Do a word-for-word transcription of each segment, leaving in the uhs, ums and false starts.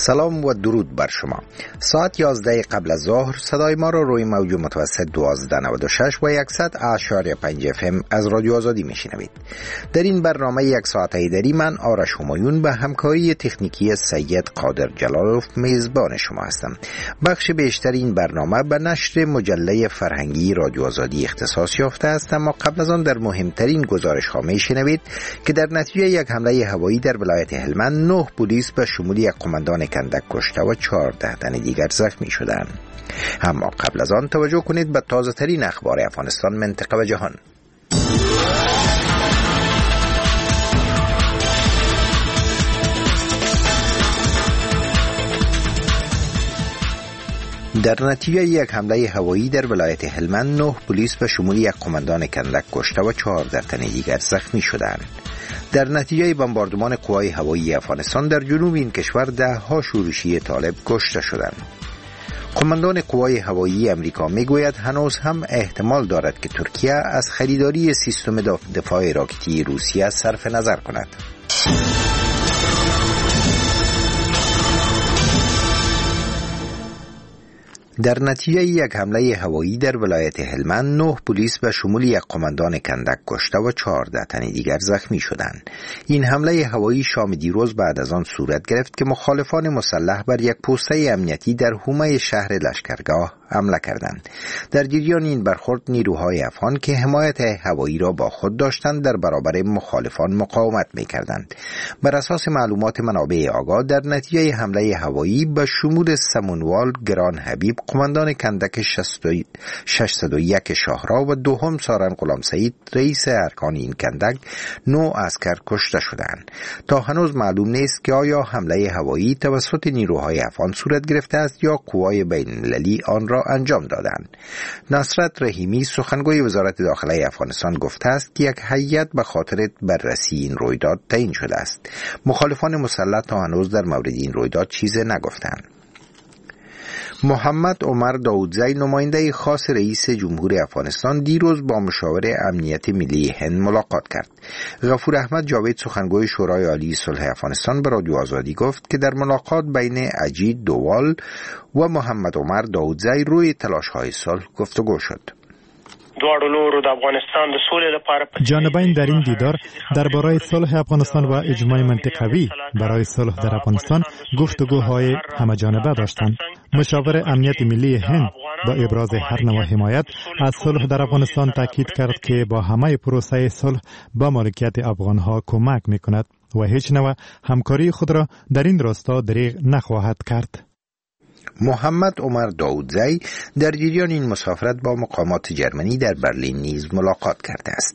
سلام و درود بر شما. ساعت یازده قبل از ظهر صدای ما را روی موج متوسط دوازده نود و شش و صد اشاری پنج اف ام از رادیو آزادی میشنوید. در این برنامه یک ساعت ایدری من آرش همایون به همکاری تکنیکی سید قادر جلالوف میزبان شما هستم. بخش بیشتر این برنامه به نشر مجله فرهنگی رادیو آزادی اختصاص یافته است، اما قبل از آن در مهمترین گزارش ها میشنوید که در نتیجه یک حمله هوایی در ولایت هلمند نه پلیس به شمول یک قماندان کندک کشته و چهارده تن دیگر زخمی شدند. اما قبل از آن توجه کنید به تازه ترین اخبار افغانستان، منطقه و جهان. در نتیجه یک حمله هوایی در ولایت هلمند نه پلیس به شمول یک قماندان کندک کشته و چهارده تن دیگر زخمی شدند. در نتیجه بمباردمان قوای هوایی افغانستان در جنوب این کشور ده ها شورشی طالب کشته شدند. قماندان قوای هوایی امریکا میگوید هنوز هم احتمال دارد که ترکیه از خریداری سیستم دفاع راکتی روسیه صرف نظر کند. در نتیجه یک حمله هوایی در ولایت هلمند نه پلیس به شمول یک قماندان کندک کشته و چهارده تن دیگر زخمی شدند. این حمله هوایی شام دیروز بعد از آن صورت گرفت که مخالفان مسلح بر یک پوسته امنیتی در حومه شهر لشکرگاه حمله کردند. در جریان این برخورد نیروهای افغان که حمایت هوایی را با خود داشتند در برابر مخالفان مقاومت می‌کردند. بر اساس معلومات منابع آگاه در نتیجه حمله هوایی به شمول سمونوال گران حبیب قماندان کندک ششصد و یک شاهراه و دوم سارن غلام سعید رئیس ارکان این کندک نو عسکر کشته شدند. تا هنوز معلوم نیست که آیا حمله هوایی توسط نیروهای افغان صورت گرفته است یا قوای بین المللی آن را انجام دادند. نصرت رحیمی سخنگوی وزارت داخله افغانستان گفته است که یک هیئت به خاطر بررسی این رویداد تعیین شده است. مخالفان مسلح تا هنوز در مورد این رویداد چیزی نگفتند. محمد عمر داودزی نماینده خاص رئیس جمهور افغانستان دیروز با مشاور امنیت ملی هند ملاقات کرد. غفور احمد جاوید سخنگوی شورای عالی صلح افغانستان به رادیو آزادی گفت که در ملاقات بین اجیت دووال و محمد عمر داودزی روی تلاش‌های صلح گفتگو شد. جانبین در این دیدار درباره صلح افغانستان و اجماع منطقوی برای صلح در افغانستان گفتگوهای همه جانبه داشتند. مشاور امنیت ملی هند با ابراز هر نوع حمایت از صلح در افغانستان تاکید کرد که با همه پروسه صلح با مالکیت افغانها کمک میکند و هیچ نوع همکاری خود را در این راستا دریغ نخواهد کرد. محمد عمر داودزی در جریان این مسافرت با مقامات جرمنی در برلین نیز ملاقات کرده است.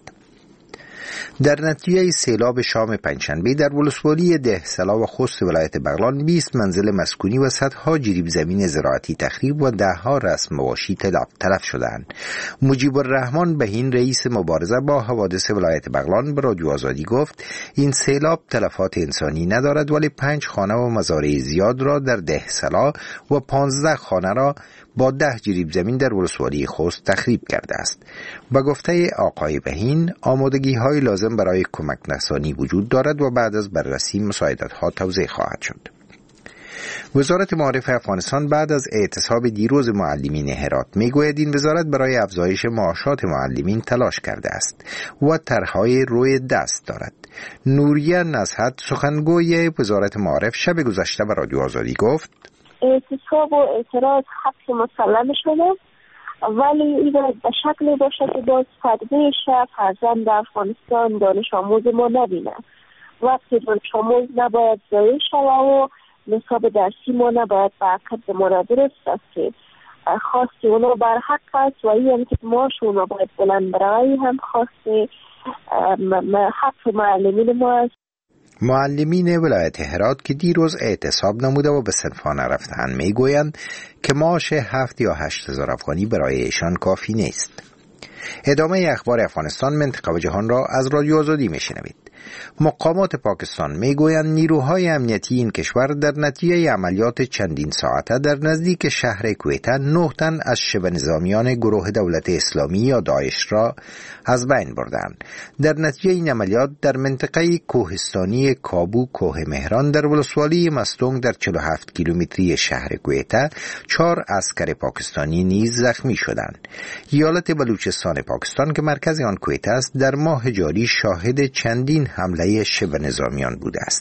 در نتیجه سیلاب شام پنجشنبه در ولسوالی دهسلا و خوست ولایت بغلان بیست منزل مسکونی و صدها جریب زمین زراعتی تخریب و ده ها رسم مواشی تلف شدند. مجیب الرحمن بهین رئیس مبارزه با حوادث ولایت بغلان به رادیو آزادی گفت این سیلاب تلفات انسانی ندارد، ولی پنج خانه و مزارع زیاد را در دهسلا و پانزده خانه را با ده جریب زمین در ولسوالی خوست تخریب کرده است. به گفته آقای بهین آمادگی های لازم برای کمک رسانی وجود دارد و بعد از بررسی مساعدت ها توزیع خواهد شد. وزارت معارف افغانستان بعد از اعتصاب دیروز معلمین هرات میگوید این وزارت برای افزایش معاشات معلمین تلاش کرده است و طرح‌های روی دست دارد. نوریه نزهت سخنگوی وزارت معارف شب گذشته به رادیو آزادی گفت اعتصاب و اعتراض حق مسلم شده، ولی این باید به شکلی باشه که باز تدبیر شد فرزند افغانستان دانش آموز ما نبینه. وقتی دانش آموز نباید ضایع شود و نصاب درسی ما نباید به عقب ما درست است که خواستی اونا بر حق است و این که ماش اونا باید بلند برای هم خواستی حق معلمین ما است. معلمین ولایت هرات که دیروز اعتصاب نموده و به صنفها نرفتند میگویند که معاش هفت یا هشت هزار افغانی برای ایشان کافی نیست. ادامه اخبار افغانستان، منطقه و جهان را از رادیو آزادی میشنوید. مقامات پاکستان میگویند نیروهای امنیتی این کشور در نتیجه عملیات چندین ساعته در نزدیک شهر کویته نه تن از شبه نظامیان گروه دولت اسلامی یا داعش را از بین بردند. در نتیجه این عملیات در منطقه کوهستانی کابو کوه مهران در ولسوالی مستونگ در چهل و هفت کیلومتری شهر کویته چهار عسکر پاکستانی نیز زخمی شدند. ایالت بلوچستان پاکستان که مرکز آن کویته است در ماه جاری شاهد چندین حمله شبه نظامیان بوده است.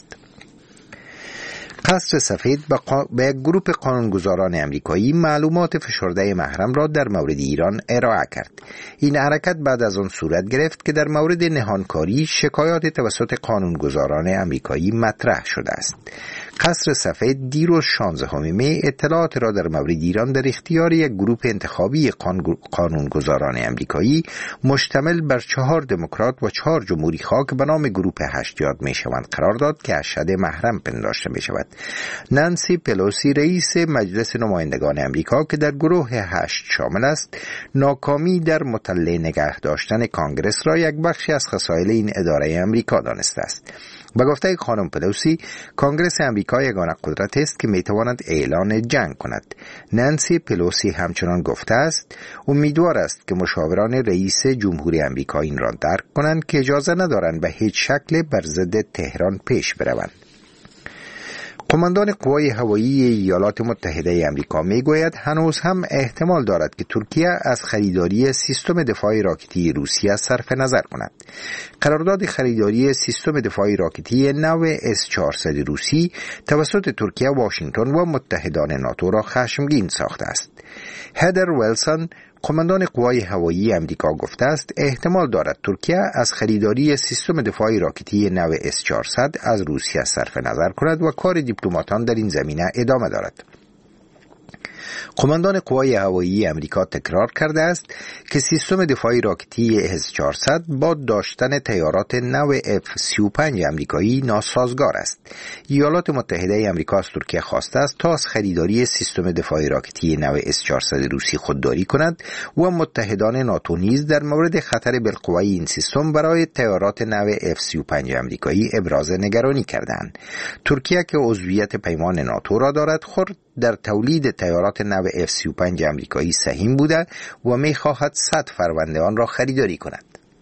قصر سفید به یک گروه قانونگذاران امریکایی معلومات فشرده محرم را در مورد ایران ارائه کرد. این حرکت بعد از آن صورت گرفت که در مورد نهانکاری شکایات توسط قانونگذاران امریکایی مطرح شده است. قصر سفید دیروز شانزدهم می اطلاعات را در مورد ایران در اختیار یک گروه انتخابی قانونگذاران امریکایی مشتمل بر چهار دموکرات و چهار جمهوری خواه که به نام گروه هشت یاد می شوند قرار داد که اشهد محرم پنداشته می شود. نانسی پلوسی رئیس مجلس نمایندگان امریکا که در گروه هشت شامل است، ناکامی در مطلع نگه داشتن کانگرس را یک بخشی از خصایل این اداره امریکا دانسته است. به گفته خانم پلوسی، کانگرس امریکا یگانه قدرت است که میتواند اعلان جنگ کند. نانسی پلوسی همچنان گفته است امیدوار است که مشاوران رئیس جمهوری امریکا این را درک کنند که اجازه ندارند به هیچ شکل بر ضد تهران پیش بروند. قماندان قوای هوایی ایالات متحده آمریکا میگوید هنوز هم احتمال دارد که ترکیه از خریداری سیستم دفاعی راکتی روسیه صرف نظر کند. قرارداد خریداری سیستم دفاعی راکتی نو اس چهارصد روسی توسط ترکیه، واشنگتن و متحدان ناتو را خشمگین ساخته است. هدر ویلسون قماندان قوای هوایی امریکا گفته است احتمال دارد ترکیه از خریداری سیستم دفاعی راکتی نو اس چهارصد از روسیه صرف نظر کند و کار دیپلماتان در این زمینه ادامه دارد. قماندان قوای هوایی امریکا تکرار کرده است که سیستم دفاعی راکتی اس چهارصد با داشتن تیارات نو اف سی و پنج امریکایی ناسازگار است. ایالات متحده امریکا از ترکیه خواسته است تا از خریداری سیستم دفاعی راکتی نو اس چهارصد روسی خودداری کند و متحدان ناتو نیز در مورد خطر بالقوه این سیستم برای تیارات نو اف سی و پنج امریکایی ابراز نگرانی کردند. ترکیه که عضویت پیمان ناتو را دارد خود در تولید تیارات نو اف سی و پنج امریکایی سهیم بوده و می خواهد صد فروند آن را خریداری کند.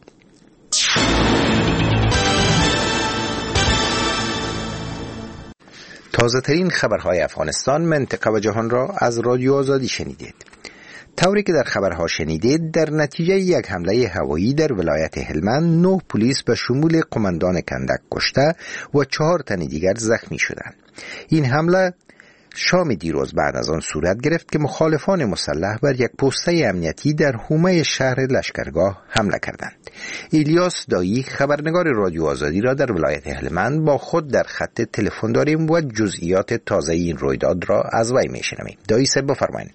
تازه ترین خبرهای افغانستان، منطقه و جهان را از رادیو آزادی شنیدید. طوری که در خبرها شنیدید، در نتیجه یک حمله هوایی در ولایت هلمند نه پلیس به شمول قماندان کندک کشته و چهار تن دیگر زخمی شدند. این حمله شام دیروز بعد از آن صورت گرفت که مخالفان مسلح بر یک پوسته امنیتی در حومه شهر لشکرگاه حمله کردند. الیاس دایی خبرنگار رادیو آزادی را در ولایت هلمند با خود در خط تلفن داریم و جزئیات تازه این رویداد را از وی میشنویم. دایی صاحب بفرمایید.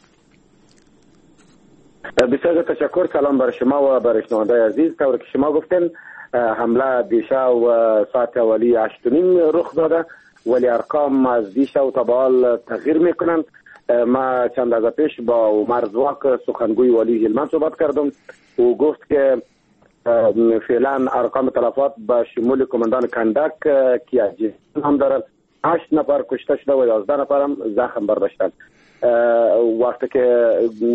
بسیار تشکر. سلام بر شما و بر شنوندگان عزیز. طور که شما گفتین حمله دیشب و ساعت اولی هشت و نیم رخ داده، ولی ارقام از دیشب تا به حال تغییر میکنند. ما چند روز پیش با عمر زواک سخنگوی والی هلمند صحبت کردم. او گفت که فعلا ارقام تلفات به شمول کماندان کندک که عجیب هم دارد، هشت نفر کشته شده و یازده نفر هم زخم برداشتند. وقتی که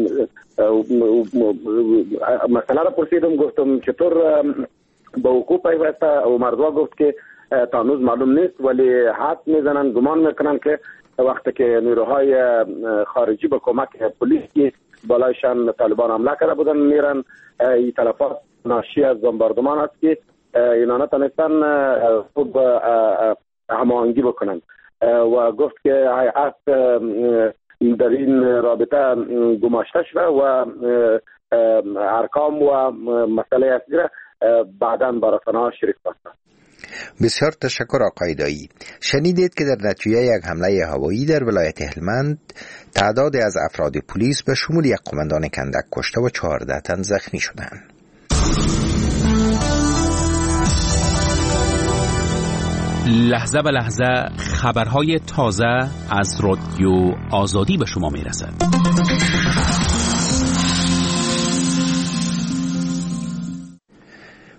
مسئله را پرسیدم گفتم چطور به حقوق پیوسته، عمر زواک گفت که تا هنوز معلوم نیست، ولی حد میزنن، گمان میکنن که وقتی که نیروهای خارجی به کمک پلیس بالایشان طالبان حمله کرده بودن میرن، این تلفات ناشی از بمباردمان است که اینا نتونستن خوب هماهنگی بکنن و گفت که هیئت در این رابطه گماشته شده و ارقام و مسئله اصلی را بعداً با رسانه‌ها شریک ساخت. بسیار تشکر آقای دایی. شنیدید که در نتیجه یک حمله هوایی در ولایت هلمند تعداد از افراد پلیس به شمول یک قماندان کندک کشته و چهارده تن زخمی شدند. لحظه به لحظه خبرهای تازه از رادیو آزادی به شما میرسد.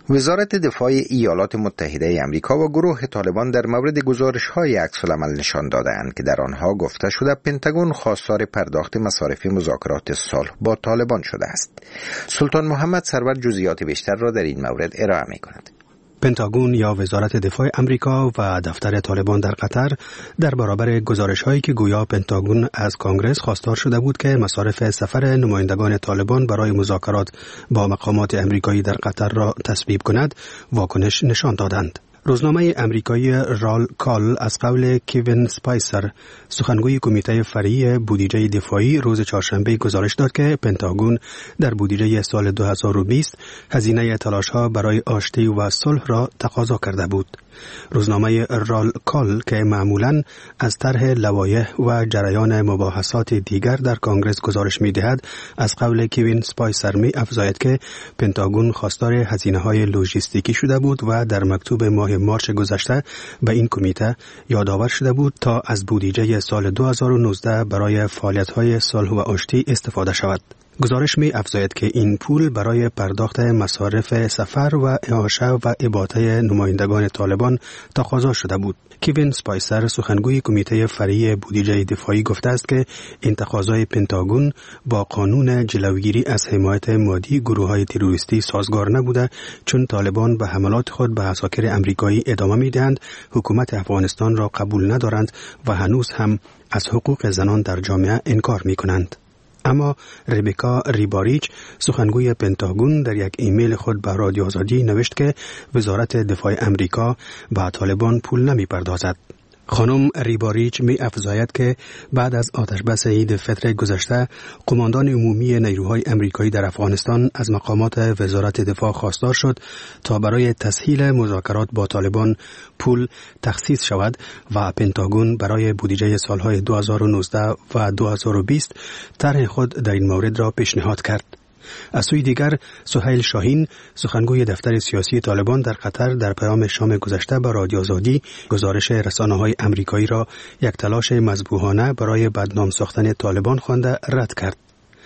وزارت دفاع ایالات متحده آمریکا و گروه طالبان در مورد گزارش‌های عکس‌العمل نشان دادند که در آنها گفته شده پنتاگون خواستار پرداخت مصارف مذاکرات صلح با طالبان شده است. سلطان محمد سرور جزئیات بیشتر را در این مورد ارائه می‌کند. پنتاگون یا وزارت دفاع امریکا و دفتر طالبان در قطر در برابر گزارش‌هایی که گویا پنتاگون از کانگرس خواستار شده بود که مصارف سفر نمایندگان طالبان برای مذاکرات با مقامات امریکایی در قطر را تسبیب کند، واکنش نشان دادند. روزنامه امریکایی رال کال از قول کیوین سپایسر، سخنگوی کمیته فرعی بودجه دفاعی، روز چهارشنبه گزارش داد که پنتاگون در بودجه سال دو هزار و بیست هزینه تلاش‌ها برای آشتی و صلح را تقاضا کرده بود. روزنامه رال کال که معمولاً از طرح لوایح و جریان مباحثات دیگر در کانگرس گزارش می‌دهد، از قول کیوین سپایسر می افزاید که پنتاگون خواستار هزینه‌های لوجستیکی شده بود و در مکتوب ماه مارس گذشته به این کمیته یادآور شده بود تا از بودجه سال دو هزار و نوزده برای فعالیت‌های صلح و آشتی استفاده شود. گزارش می افزاید که این پول برای پرداخت مصارف سفر و اعاشه و اباطه نمایندگان طالبان تقاضا شده بود. کیوین سپایسر، سخنگوی کمیته فرعی بودجه دفاعی، گفته است که این تقاضای پنتاگون با قانون جلوگیری از حمایت مادی گروه‌های تروریستی سازگار نبوده، چون طالبان به حملات خود به عساکر امریکایی ادامه می‌دهند، حکومت افغانستان را قبول ندارند و هنوز هم از حقوق زنان در جامعه انکار می‌کنند. اما ربکا ریباریچ، سخنگوی پنتاگون، در یک ایمیل خود به رادیو آزادی نوشت که وزارت دفاع امریکا به طالبان پول نمی پردازد. خانم ریباریچ می افزاید که بعد از آتشبس عید فطر گذشته، قماندان عمومی نیروهای امریکایی در افغانستان از مقامات وزارت دفاع خواستار شد تا برای تسهیل مذاکرات با طالبان پول تخصیص شود و پنتاگون برای بودجه سالهای دو هزار و نوزده و دو هزار و بیست طرح خود در این مورد را پیشنهاد کرد. از سوی دیگر، سهیل شاهین، سخنگوی دفتر سیاسی طالبان در قطر، در پیام شام گذشته به رادیو آزادی گزارش رسانه‌های امریکایی را یک تلاش مذبوحانه برای بدنام ساختن طالبان خوانده رد کرد.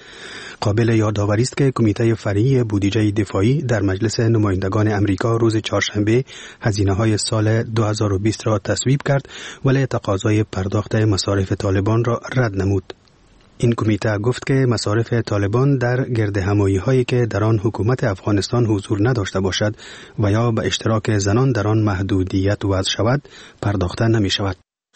قابل یادآوری است که کمیته فرعی بودجه دفاعی در مجلس نمایندگان امریکا روز چهارشنبه هزینه‌های سال دو هزار و بیست را تصویب کرد، ولی تقاضای پرداخت مصارف طالبان را رد نمود. این کمیته گفت که مصارف طالبان در گردهمایی هایی که در آن حکومت افغانستان حضور نداشته باشد و یا به اشتراک زنان در آن محدودیت وضع شود پرداخته نمی شود.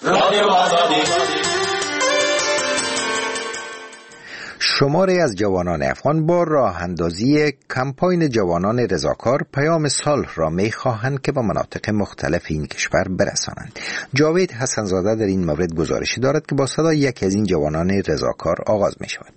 شماری از جوانان افغان با راه اندازی کمپاین جوانان رضاکار پیام صلح را می خواهند که به مناطق مختلف این کشور برسانند. جاوید حسنزاده در این مورد گزارشی دارد که با صدای یکی از این جوانان رضاکار آغاز می شود.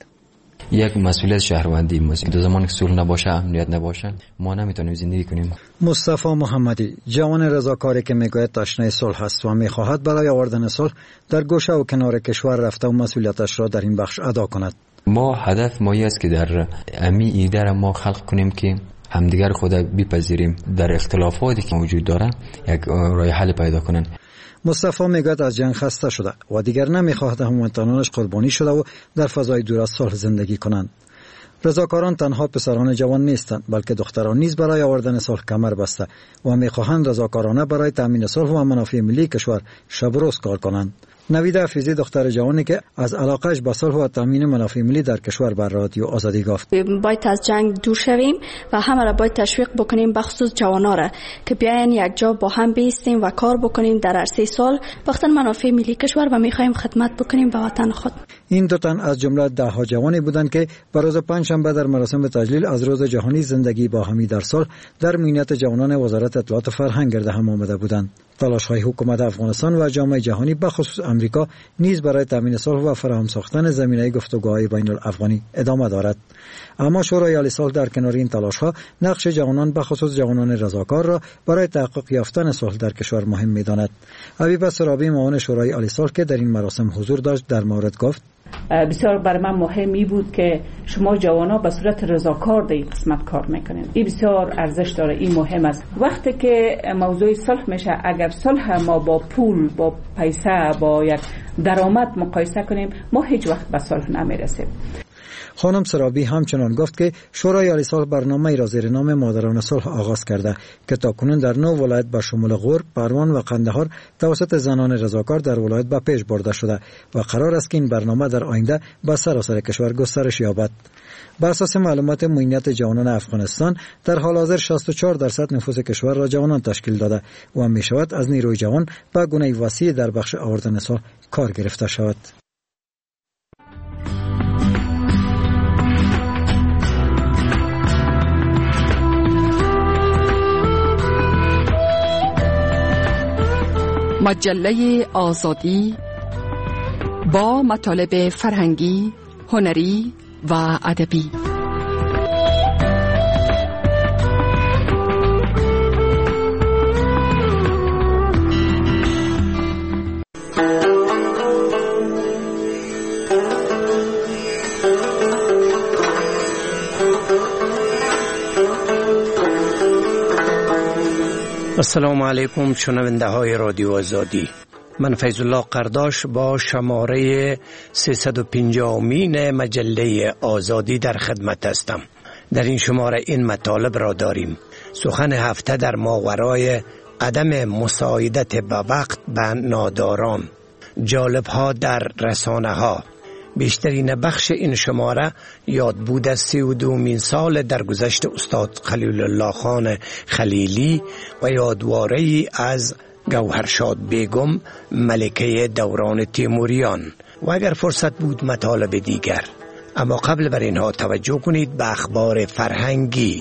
یک مسئولیت شهروندی ماست. دو زمان که صلح نباشه، امنیت نباشه، ما نمیتونیم زندگی کنیم. مصطفی محمدی، جوان رضاکاری که میگوید تشنه صلح است و میخواهد برای آوردن صلح در گوشه و کنار کشور رفته و مسئولیتش را در این بخش ادا کند. ما هدف ما است که در امی ایده را ما خلق کنیم که همدیگر خود بپذیریم، در اختلافاتی که وجود داره یک راه حل پیدا کنن. مصطفی میگوید از جنگ خسته شده و دیگر نمیخواهد هموطنانش قربانی شده و در فضای دور از صلح زندگی کنند. رضاکاران تنها پسران جوان نیستند، بلکه دختران نیز برای آوردن صلح کمر بسته و میخواهند رضاکارانه برای تامین صلح و منافع ملی کشور شب و روز کار کنند. نویده حفیظی، دختر جوانی که از علاقهش به صلح و تامین منافع ملی در کشور بر رادیو آزادی گفت: باید از جنگ دور شویم و همه را باید تشویق بکنیم، بخصوص جوانا را که بیاین یک جا با هم بیستیم و کار بکنیم در عرصه صلح وقتا منافع ملی کشور و میخوایم خدمت بکنیم به وطن خود. این دو تن از جمله ده ها جوانی بودند که به روز پنجشنبه در مراسم تجلیل از روز جهانی زندگی با همی در صلح در میانیت جوانان وزارت اطلاعات و فرهنگ گرد هم آمده بودند. تلاش‌های حکومت افغانستان و جامعه جهانی به خصوص امریکا نیز برای تامین صلح و فراهم ساختن زمینه گفتگوهای بین الافغانی ادامه دارد. اما شورای عالی صلح در کنار این تلاش‌ها نقش جوانان به خصوص جوانان رضاکار را برای تحقق یافتن صلح در کشور مهم می‌داند. حبیب سرابی، معاون شورای عالی صلح که در این مراسم حضور داشت، در مورد گفت: بسیار بر من مهمی بود که شما جوانا به صورت رضاکار در این قسمت کار میکنید. این بسیار ارزش داره، این مهم است. وقتی که موضوع صلح میشه، اگر صلح ما با پول، با پیسه، با یک درآمد مقایسه کنیم، ما هیچ وقت به صلح نمیرسیم. خانم سرابی همچنان گفت که شورای عالی صلح برنامه را زیر نام مادران صلح آغاز کرده که تاکنون در نو ولایت به شمول غور، پروان و قندهار توسط زنان رضاکار در ولایت به پیش برده شده و قرار است که این برنامه در آینده به سراسر کشور گسترش یابد. بر اساس معلومات معینیت جوانان افغانستان در حال حاضر شصت و چهار درصد نفوس کشور را جوانان تشکیل داده و می شود از نیروی جوان به گونه وسیع در بخش آوردن صلح کار گرفته شود. مجله آزادی با مطالب فرهنگی، هنری و ادبی. السلام علیکم شنونده های رادیو آزادی. من فیض الله قرداش با شماره سیصد و پنجاهمین مجله آزادی در خدمت هستم. در این شماره این مطالب را داریم: سخن هفته در ماورای عدم مساعدت به وقت به ناداران، جالب ها در رسانه ها. بیشترین بخش این شماره یاد بود از سی و دومین سال درگذشت استاد خلیل الله خان خلیلی و یادواره‌ای از گوهرشاد بیگم ملکه دوران تیموریان و اگر فرصت بود مطالب دیگر. اما قبل بر اینها توجه کنید به اخبار فرهنگی.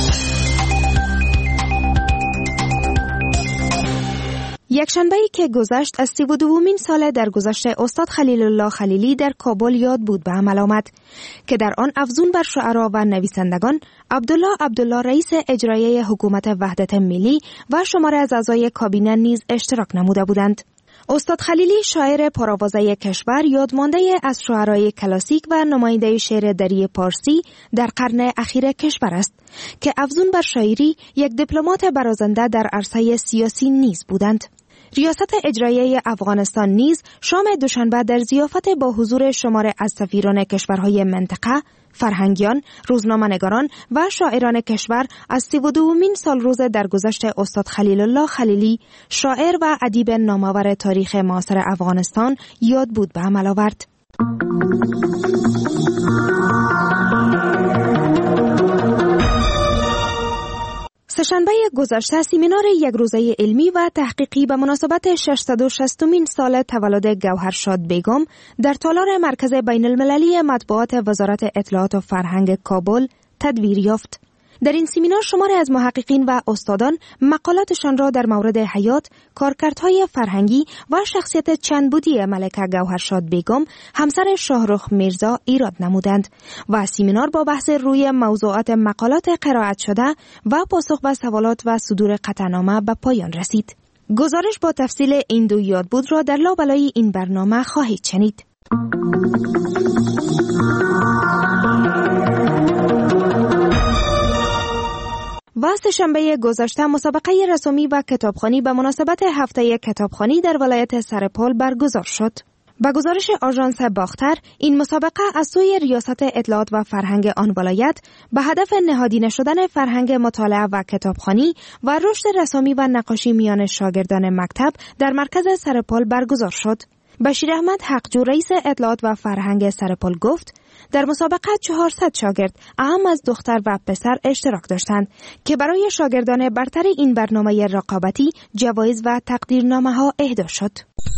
یکشنبه‌ای که گذشت از سی و دومین سال درگذشت استاد خلیل الله خلیلی در کابل یاد بود به عمل آمد که در آن افزون بر شعرا و نویسندگان عبدالله عبدالله رئیس اجرایی حکومت وحدت ملی و شماره از اعضای کابینه نیز اشتراک نموده بودند. استاد خلیلی شاعر پرآوازه کشور، یادمانده از شعرای کلاسیک و نماینده شعر دری پارسی در قرن اخیر کشور است که افزون بر شاعری یک دیپلمات برازنده در عرصه سیاسی نیز بودند. ریاست اجرایی افغانستان نیز شام دوشنبه در ضیافت با حضور شمار از سفیران کشورهای منطقه، فرهنگیان، روزنامه‌نگاران و شاعران کشور از سی و دومین سال روز درگذشت استاد خلیل الله خلیلی، شاعر و ادیب نامآور تاریخ معاصر افغانستان، یاد بود به عمل آورد. سه‌شنبه گذشته سمینار یک روزه علمی و تحقیقی به مناسبت ششصد و شصتمین سال تولد گوهرشاد بیگم در تالار مرکز بین المللی مطبوعات وزارت اطلاعات و فرهنگ کابل تدبیر یافت. در این سمینار شماری از محققین و استادان مقالاتشان را در مورد حیات، کارکردهای فرهنگی و شخصیت چندبودی ملکه گوهرشاد بیگم، همسر شاهرخ میرزا، ایراد نمودند و سمینار با بحث روی موضوعات مقالات قرائت شده و پاسخ به سوالات و صدور قطعنامه به پایان رسید. گزارش با تفصیل این دو یادبود را در لابلای این برنامه خواهید شنید. و سه‌شنبه گذشته مسابقه رسومی و کتابخوانی به مناسبت هفته کتابخوانی در ولایت سرپل برگزار شد. با گزارش آژانس باختر، این مسابقه از سوی ریاست اطلاعات و فرهنگ آن ولایت به هدف نهادینه شدن فرهنگ مطالعه و کتابخوانی و رشد رسومی و نقاشی میان شاگردان مکتب در مرکز سرپل برگزار شد. بشیر احمد حقجو رئیس اطلاعات و فرهنگ سرپل گفت در مسابقه چهارصد شاگرد اهم از دختر و پسر اشتراک داشتند که برای شاگردان برتر این برنامه رقابتی جوایز و تقدیرنامه ها اهدا شد.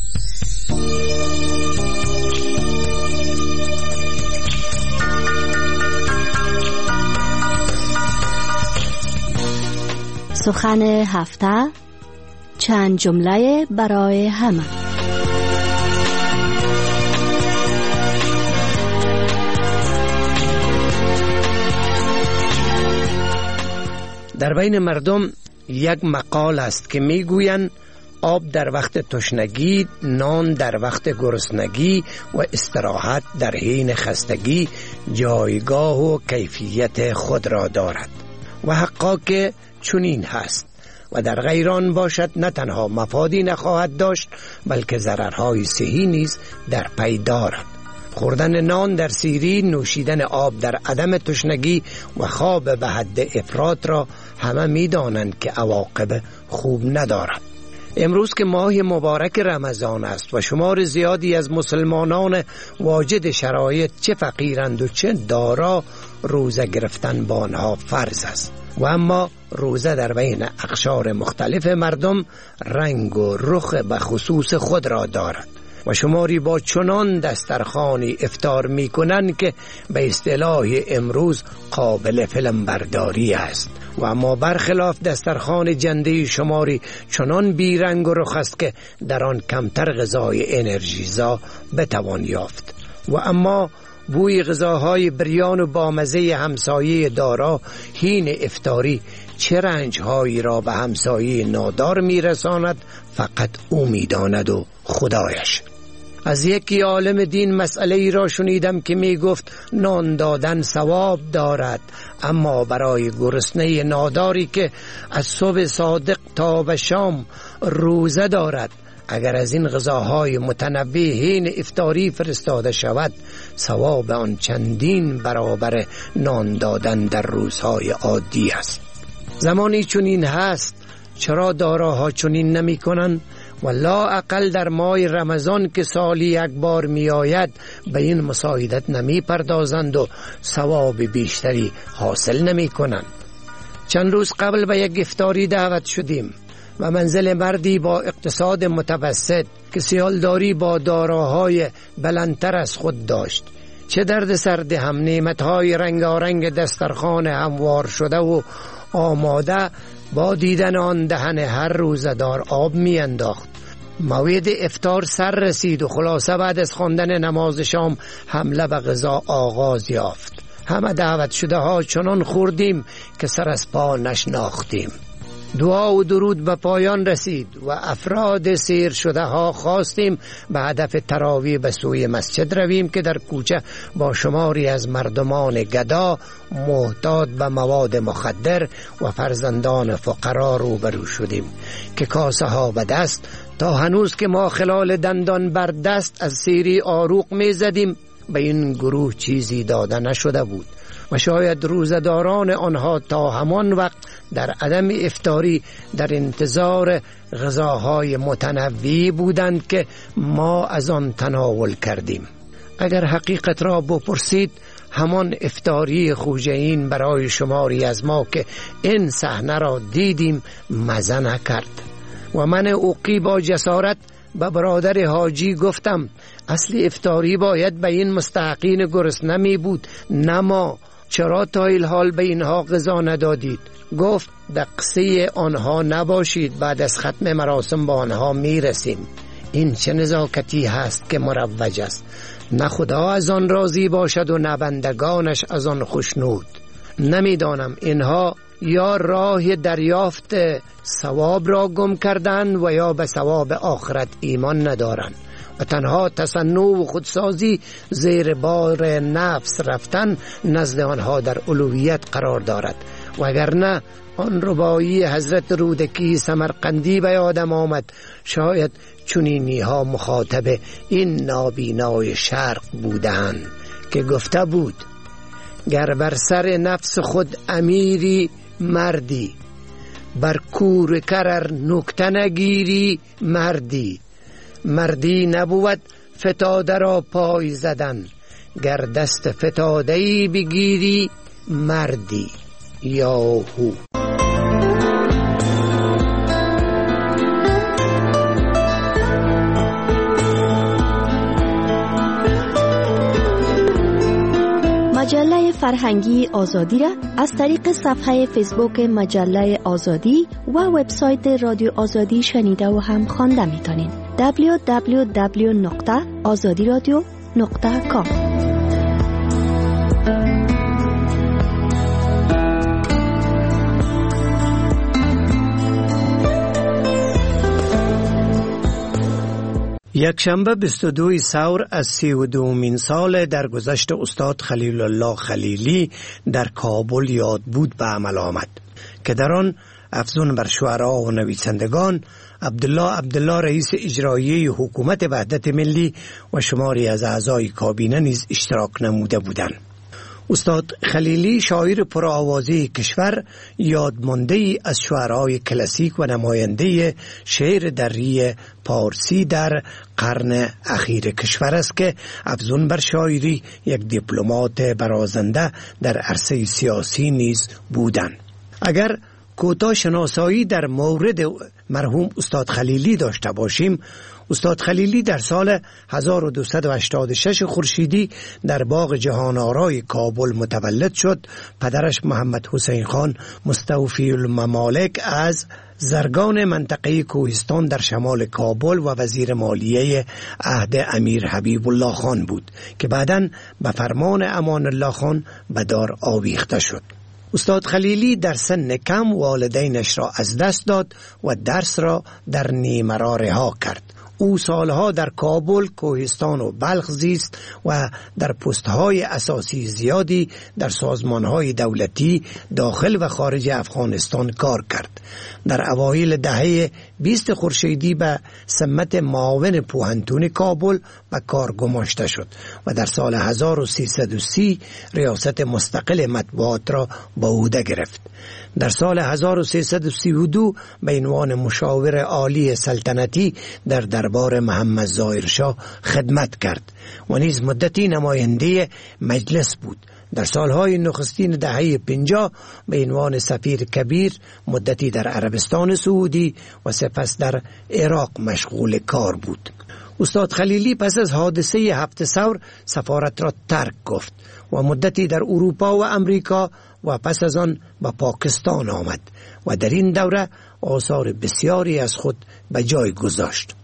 سخن هفته، چند جمله برای همه. در بین مردم یک مقال است که میگویند آب در وقت تشنگی، نان در وقت گرسنگی و استراحت در حین خستگی جایگاه و کیفیت خود را دارد و حقا که چنین هست و در غیر آن باشد نه تنها مفادی نخواهد داشت بلکه ضررهای صحی نیز در پی دارد. خوردن نان در سیری، نوشیدن آب در عدم تشنگی و خواب به حد افراط را همه می دانند که عواقب خوب ندارد. امروز که ماه مبارک رمضان است و شمار زیادی از مسلمانان واجد شرایط چه فقیرند و چه دارا، روزه گرفتن با آنها فرض است. و اما روزه در بین اقشار مختلف مردم رنگ و رخ به خصوص خود را دارد و شماری با چنان دسترخوانی افطار می کنند که به اصطلاح امروز قابل فیلم برداری است. و اما برخلاف دسترخوان جنده شماری چنان بیرنگ و رخ است که در آن کمتر غذای انرژیزا بتوان یافت. و اما بوی غذاهای بریان و بامزه همسایه دارا حین افطاری چه رنجهایی را به همسایه نادار میرساند فقط او میداند و خدایش. از یکی عالم دین مسئله ای را شنیدم که می گفت نان دادن ثواب دارد، اما برای گرسنه ناداری که از صبح صادق تا به شام روزه دارد، اگر از این غذاهای متنوع حین افطاری فرستاده شود، ثواب آن چندین برابر نان دادن در روزهای عادی است. زمانی چنین هست، چرا داراها چنین نمی کنند؟ و لا اقل در ماه رمضان که سالی یک بار می آید به این مساعدت نمی پردازند و ثواب بیشتری حاصل نمی کنند. چند روز قبل به یک افطاری دعوت شدیم و منزل مردی با اقتصاد متوسط که سیالداری با داراهای بلندتر از خود داشت. چه درد سرد هم نعمتهای رنگارنگ دسترخوان هموار شده و آماده با دیدن آن دهن هر روزدار آب می انداخت. موعد افطار سر رسید و خلاصه بعد از خواندن نماز شام حمله به غذا آغاز یافت. همه دعوت شده ها چنان خوردیم که سر از پا نشناختیم. دعا و درود به پایان رسید و افراد سیر شده ها خواستیم به هدف تراویح به سوی مسجد رویم که در کوچه با شماری از مردمان گدا محتاج به مواد مخدر و فرزندان فقرا روبرو شدیم که کاسه ها به دست، تا هنوز که ما خلال دندان بر دست از سیری آروق می زدیم به این گروه چیزی داده نشده بود و شاید روزداران آنها تا همان وقت در عدم افطاری در انتظار غذاهای متنوعی بودند که ما از آن تناول کردیم. اگر حقیقت را بپرسید، همان افطاری خوجین برای شماری از ما که این صحنه را دیدیم مزه نکرد و من اوقی با جسارت به برادر حاجی گفتم اصلی افطاری باید به این مستحقین گرسنه می بود، نه ما. چرا تا الحال به اینها غذا ندادید؟ گفت در قصه آنها نباشید، بعد از ختم مراسم با آنها می رسیم. این چه نزاکتی هست که مروج است؟ نه خدا از آن راضی باشد و نه بندگانش از آن خوشنود. نمیدانم اینها یا راه دریافت ثواب را گم کردن و یا به ثواب آخرت ایمان ندارند و تنها تصنع و خودسازی زیر بار نفس رفتن نزد آنها در الوهیت قرار دارد. وگرنه آن ربایی حضرت رودکی سمرقندی به یادم آمد، شاید چنینی ها مخاطب این نابینای شرق بودند که گفته بود گر بر سر نفس خود امیری مردی، بر کور کرر نکته نگیری مردی. مردی نبود فتاده را پای زدن، گر دست فتاده‌ای بگیری مردی. یاهو. مجله فرهنگی آزادی را از طریق صفحه فیسبوک مجله آزادی و وبسایت رادیو آزادی شنیده و هم خوانده میتونید. دبلیو دبلیو دبلیو نقطه آزادی رادیو نقطه کام. یک شنبه بیست و دوم ثور از سی و دومین سال درگذشت استاد خلیل الله خلیلی در کابل یاد بود به عمل آمد که در آن افزون بر شعرا و نویسندگان، عبدالله عبدالله رئیس اجرایی حکومت وحدت ملی و شماری از اعضای کابینه نیز اشتراک نموده بودند. استاد خلیلی شاعر پرآوازه کشور، یادمانده از شعرهای کلاسیک و نماینده شعر دری پارسی در قرن اخیر کشور است که افزون بر شاعری یک دیپلمات برازنده در عرصه سیاسی نیز بودند. اگر کوتاه شناسایی در مورد مرحوم استاد خلیلی داشته باشیم، استاد خلیلی در سال هزار و دویست و هشتاد و شش خورشیدی در باغ جهان آرای کابل متولد شد. پدرش محمد حسین خان مستوفی الممالک از زرگان منطقه کوهستان در شمال کابل و وزیر مالیه عهد امیر حبیب الله خان بود که بعداً به فرمان امان الله خان به دار آویخته شد. استاد خلیلی در سن کم والدینش را از دست داد و درس را در نیمه رها کرد. او سالها در کابل، کوهستان و بلخ زیست و در پست‌های اساسی زیادی در سازمان‌های دولتی داخل و خارج افغانستان کار کرد. در اوایل دهه بیست خورشیدی به سمت معاون پوهنتون کابل به کار گماشته شد و در سال هزار و سیصد و سی ریاست مستقل مطبوعات را به عهده گرفت. در سال هزار و سیصد و سی و دو به عنوان مشاور عالی سلطنتی در دربار محمد ظاهر شاه خدمت کرد و نیز مدتی نماینده مجلس بود. در سالهای نخستین دهه پنجاه به عنوان سفیر کبیر مدتی در عربستان سعودی و سپس در عراق مشغول کار بود. استاد خلیلی پس از حادثه هفت ثور سفارت را ترک گفت و مدتی در اروپا و امریکا و پس از آن به پاکستان آمد و در این دوره آثار بسیاری از خود به جای گذاشت.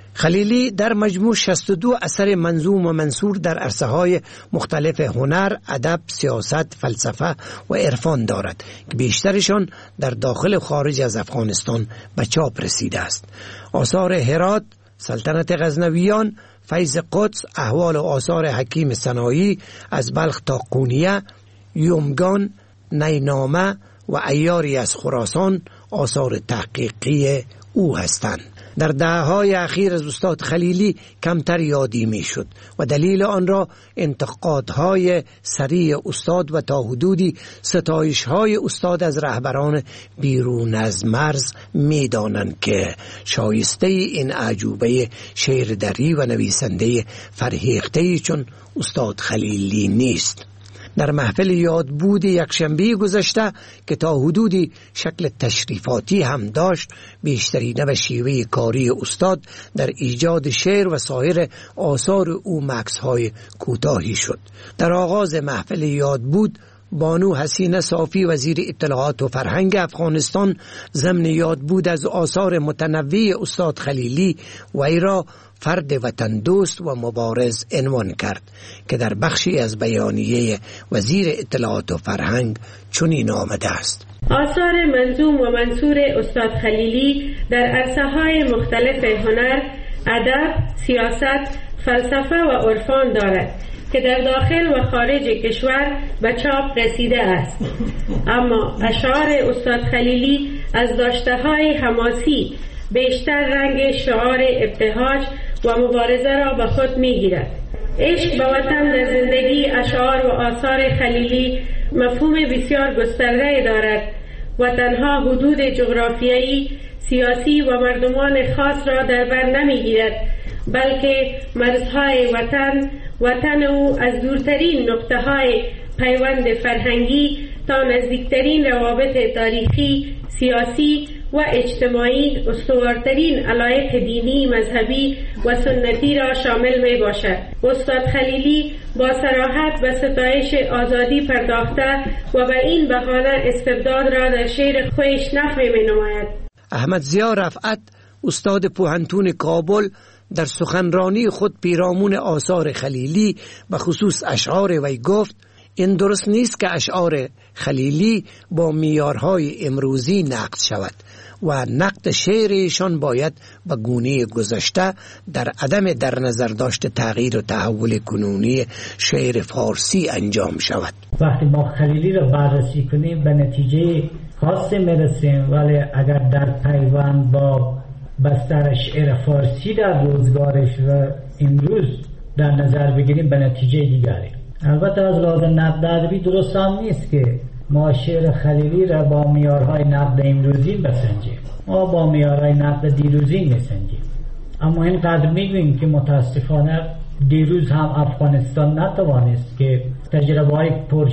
خلیلی در مجموع شصت و دو اثر منظوم و منثور در عرصه‌های مختلف هنر، ادب، سیاست، فلسفه و عرفان دارد که بیشترشان در داخل و خارج از افغانستان به چاپ رسیده است. آثار هرات، سلطنت غزنویان، فیض قدس، احوال و آثار حکیم سنایی، از بلخ تا قونیه، یومگان، نینامه و ایاری از خراسان آثار تحقیقی او هستند. در دهه‌های اخیر از استاد خلیلی کمتر یادی می شد و دلیل آن را انتقادهای سریع استاد و تا حدودی ستایش‌های استاد از رهبران بیرون از مرز می دانند که شایسته این اعجوبه شعر دری و نویسنده فرهیخته چون استاد خلیلی نیست. در محفل یادبود یکشنبه گذشته که تا حدودی شکل تشریفاتی هم داشت، بیشترینه و شیوه کاری استاد در ایجاد شعر و سایر آثار او مکث‌های کوتاهی شد. در آغاز محفل یادبود بانو حسینه صافی وزیر اطلاعات و فرهنگ افغانستان ضمن یادبود از آثار متنوع استاد خلیلی وی را فرد وطن دوست و مبارز عنوان کرد که در بخشی از بیانیه وزیر اطلاعات و فرهنگ چنین آمده است: آثار منظوم و منثور استاد خلیلی در عرصه‌های مختلف هنر، ادب، سیاست، فلسفه و عرفان دارد که در داخل و خارج کشور به چاپ رسیده است. اما اشعار استاد خلیلی از داشته‌های حماسی بیشتر رنگ شعار ابتهاج و مبارزه را به خود می‌گیرد. عشق به وطن در زندگی اشعار و آثار خلیلی مفهوم بسیار گسترده دارد و تنها حدود جغرافیایی، سیاسی و مردمان خاص را در بر نمی‌گیرد، بلکه مرزهای وطن وطن او از دورترین نقطه‌های پیوند فرهنگی تا نزدیکترین روابط تاریخی، سیاسی و اجتماعی استوارترین علایق دینی، مذهبی و سنتی را شامل می باشد. استاد خلیلی با صراحت به ستایش آزادی پرداخته و به این بهانه استبداد را در شعر خودش نفی می نماید. احمد ضیا رفعت استاد پوهنتون کابل در سخنرانی خود پیرامون آثار خلیلی به خصوص اشعار وی گفت: این درست نیست که اشعار خلیلی با معیارهای امروزی نقد شود و نقد شعرشان باید به گونه گذشته در عدم در نظر داشت تغییر و تحول کنونی شعر فارسی انجام شود. وقتی ما خلیلی را بررسی کنیم به نتیجه خاصی میرسیم، ولی اگر در پیوند با بستر شعر فارسی در روزگارش و امروز در نظر بگیریم به نتیجه دیگری. البته از لحاظ نقد ادبی درست هم نیست که ما شعر خلیلی را با معیارهای نقد امروزی بسنجیم، ما با معیارهای نقد دیروزی میسنجیم. اما اینقدر میگویم که متاسفانه دیروز هم افغانستان نتوانست که تجربه های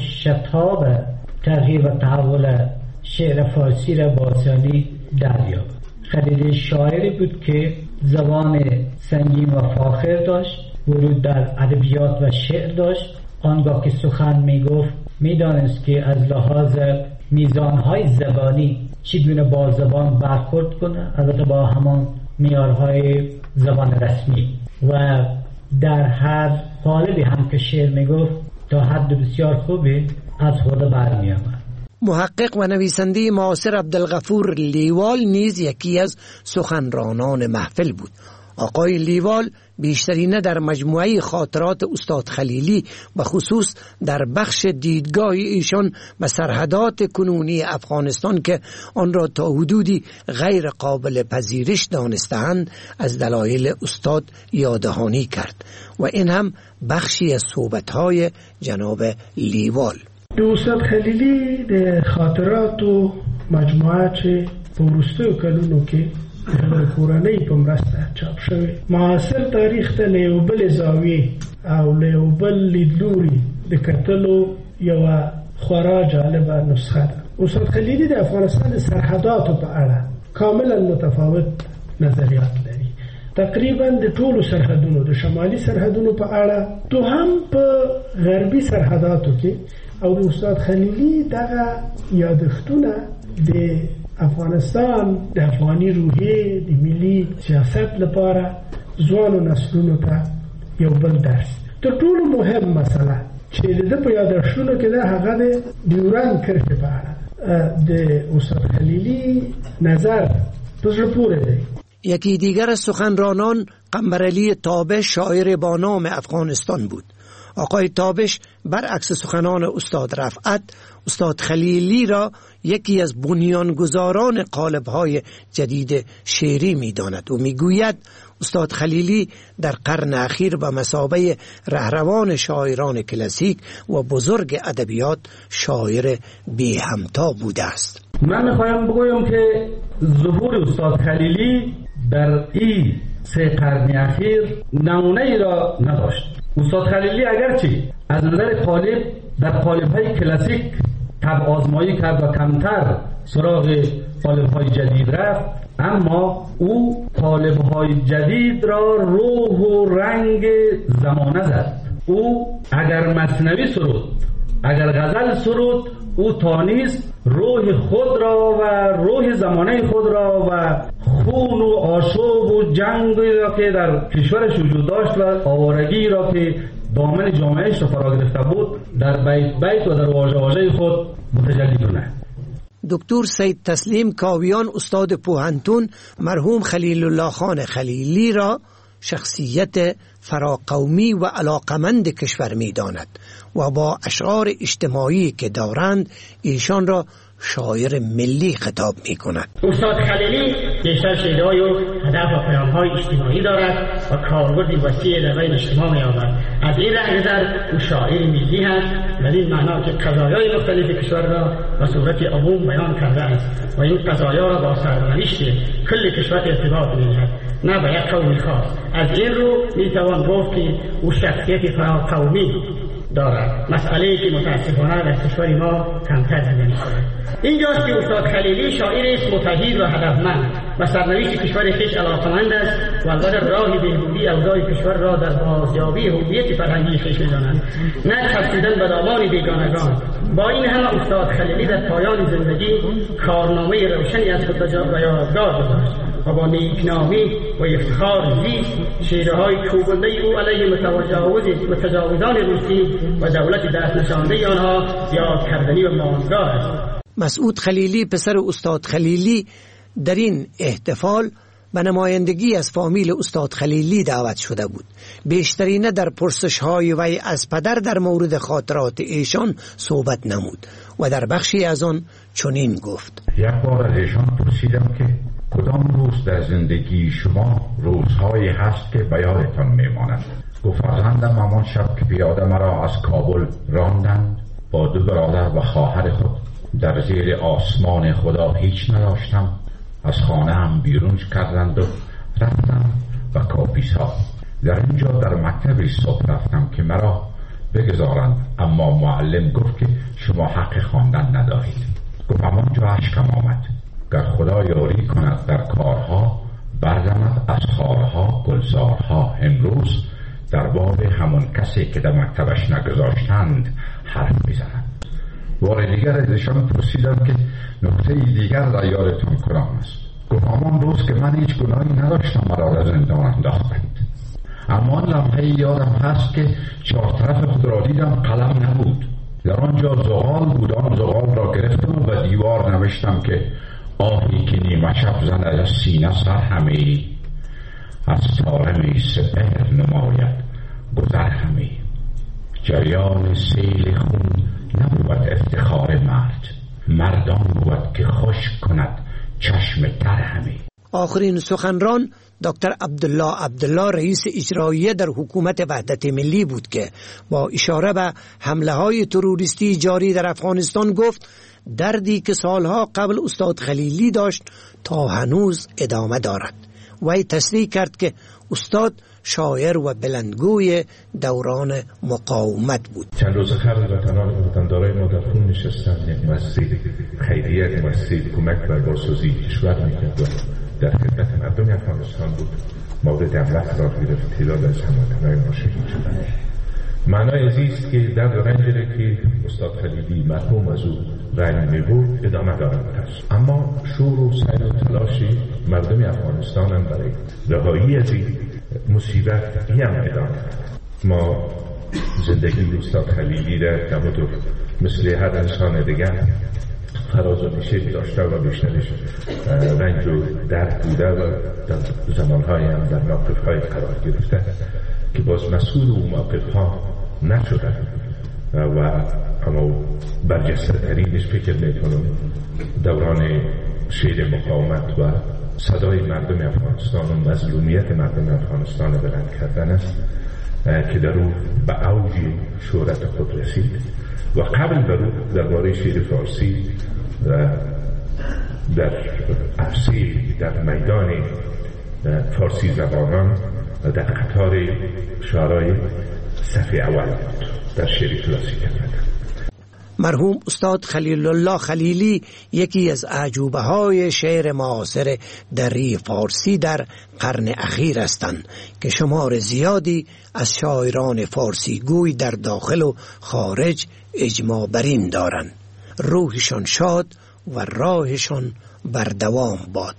پرشتاب تغییر و تحول شعر فارسی را با آسانی دریافت. خلیلی شاعری بود که زبان سنگین و فاخر داشت، ورود در ادبیات و شعر داشت. آنگاه که سخن میگفت میدانست که از لحاظ میزانهای زبانی چگونه با زبان برخورد کنه، البته با همان معیارهای زبان رسمی، و در هر قالبی هم که شعر میگفت تا حد بسیار خوبی از خود برمی آمد. محقق و نویسنده معاصر عبدالغفور لیوال نیز یکی از سخنرانان محفل بود. آقای لیوال بیشترینه در مجموعه خاطرات استاد خلیلی و خصوص در بخش دیدگاه ایشان به سرحدات کنونی افغانستان که آن را تا حدودی غیر قابل پذیرش دانستند از دلایل استاد یاددهانی کرد و این هم بخشی از صحبت‌های جناب لیوال. استاد خلیلی در خاطرات و مجموعه چه پورسته کلونو که در کورنۍ په مرسته چاپ شوی معاصر تاریخ ته له بل زاویه او له بل لیدلوري د کتلو یو خورا جالبه نسخه ده. استاد خلیلی د افغانستان سرحداتو په اړه کاملا متفاوت نظریات لري. تقریبا د ټولو سرحدونو د شمالي سرحدونو په اړه تو هم په غربي سرحداتو کې او د استاد خلیلی دغه یادښتونه د افغانستان د افغاني روحیه د ملي سیاست لپاره ځوانو نسلونو ته یو بل درس. تر ټولو مهم مسله چې د په یادښتونو کې ده هغه د ډیورند کرښې په اړه د استاد خلیلی نظر په زړه پورې دی. یکی دیگر از سخنرانان قمرعلی تابش شاعر با نام افغانستان بود. آقای تابش برعکس سخنان استاد رفعت استاد خلیلی را یکی از بنیانگذاران قالب‌های جدید شعری می‌داند و می‌گوید استاد خلیلی در قرن اخیر به مثابه رهروان شاعران کلاسیک و بزرگ ادبیات شاعر بی همتا بوده است. من می‌خواهم بگویم که ظهور استاد خلیلی در این سه قرن اخیر نمونه‌ای را نداشت. استاد خلیلی اگرچه از نظر قالب در قالب‌های کلاسیک طبع آزمایی کرد و کمتر سراغ قالب‌های جدید رفت، اما او قالب‌های جدید را روح و رنگ زمانه زد. او اگر مثنوی سرود، اگر غزل سرود، او تانیست روح خود را و روح زمانه خود را و خون و آشوب و جنگ را که در کشورش وجود داشت و آوارگی را که دامن جامعهش را فرا گرفته بود در بیت بیت و در واژه واژه خود متجلی کنه. دکتر سید تسلیم کاویان استاد پوهنتون مرحوم خلیل الله خان خلیلی را شخصیت فراقومی و علاقمند کشور می داند و با اشعار اجتماعی که دارند ایشان را شاعر ملی خطاب می کند. استاد خلیلی بیشتر شعرهای و هدف و پیام‌های اجتماعی دارد و کاربردی وسیع در بین اجتماع می آورد. از این نظر او شاعر ملی است و این معنا که قضایای مختلف کشور را به صورت عموم بیان کرده است و این قضایا را با سرنوشت کل کشور ارتباط می‌دهد، نه به یک قوم خاص. از این رو میتوان گفت که او شخصیت فراقومی دارد، مسئله که متاسفانه در کشور ما کمتر دیده می‌شود. اینجاست که استاد خلیلی شاعر است متحد و هدفمند و سرنوشت کشور خویش علاقه‌مند است و البته راه بهبودی اوضاع کشور را در بازیابی هویت فرهنگی خویش می‌داند، نه چسبیدن به دامان بیگانگان. با این همه استاد خلیلی در پایان زندگی کارنامه روشنی از خود به یادگار گذاشت و با نیکنامی و افتخار زیست شعرهای کوبنده او علیه متجاوز متجاوزان روسی و دولت دست نشانده آنها یاد کردنی و ماندگار است. مسعود خلیلی پسر استاد خلیلی در این احتفال به نمایندگی از فامیل استاد خلیلی دعوت شده بود. بیشترینه در پرسش‌های وی از پدر در مورد خاطرات ایشان صحبت نمود. و در بخشی از آن چنین گفت: یک بار از ایشان پرسیدم که کدام روز در زندگی شما روزهایی هست که به یادتان میماند؟ گفت فرزندم همان شب که پیاده مرا از کابل راندند با دو برادر و خواهر خود در زیر آسمان خدا هیچ نداشتم، از خانه هم بیرون کردند و رفتم و کاپیسا. در اینجا در مکتب صبح رفتم که مرا بگذارند، اما معلم گفت که شما حق خواندن ندارید. گفت همانجا اشکم آمد، گر خدا یاری کند در کارها بردمد از خارها گلزارها. امروز در باب همون کسی که در مکتبش نگذاشتند حرف میزنند. بار دیگر از ایشان پرسیدم که نکته دیگر را یادتون کدام است؟ گفت همان روز که من هیچ گناهی نداشتم مرا در زندان انداختند. اما لمحه یادم هست که چهار طرف خود را دیدم، قلم نبود، در آنجا زغال بود. آن زغال را گرفتم و به دیوار نوشتم که آهی که نیمه شب زند از سینه سر همی، از طارمی سپهر نماید گذر همی. جریان سیل خون نبود افتخار مرد، مردان بود که خوش کند چشم تر همی. آخرین سخنران دکتر عبدالله عبدالله رئیس اجرایی در حکومت وحدت ملی بود که با اشاره به حمله های تروریستی جاری در افغانستان گفت دردی که سالها قبل استاد خلیلی داشت تا هنوز ادامه دارد. وی تصریح کرد که استاد شاعر و بلندگوی دوران مقاومت بود. چند روز قبل وطنان وطندارای ما در خون نشستند. یک مسجد خیریه، مسجد کمک بر بازسازی کشور میکرد و در خدمت مردم افغانستان بود. مورد حمله قرار گرفت، تعداد از هموطنان ما شهید شدند. معنای عزیز که در رنجی که استاد خلیلی مرحوم از او رنج می‌برد ادامه دارد. اما شور و سعی و تلاشی مردم افغانستان هم برای رهایی از این مصیبت هم ادامه دارد. ما زندگی استاد خلیلی را همونطور مثل هر انسان دیگر فراز و نشیب داشته و بیشترش رنج و درد بوده و در زمانهای هم در موقف‌های قرار گرفته که باز مسئول و موقف‌ها نشده و اما برجسته ترینش فکر میکنم دوران شیر مقاومت و صدای مردم افغانستان و مظلومیت مردم افغانستان بلند کردن است که در او به اوج شهرت خود رسید و قبل بر او درباره شیر فارسی و در عرصه در میدان فارسی زبانان و در قطار شعرهای صف اول بود در شعر کلاسیک کردن. مرحوم استاد خلیل الله خلیلی یکی از اعجوبه های شعر معاصر دری فارسی در قرن اخیر هستند که شمار زیادی از شاعران فارسی گوی در داخل و خارج اجماع بر این دارند. روحشان شاد و راهشان بر دوام باد.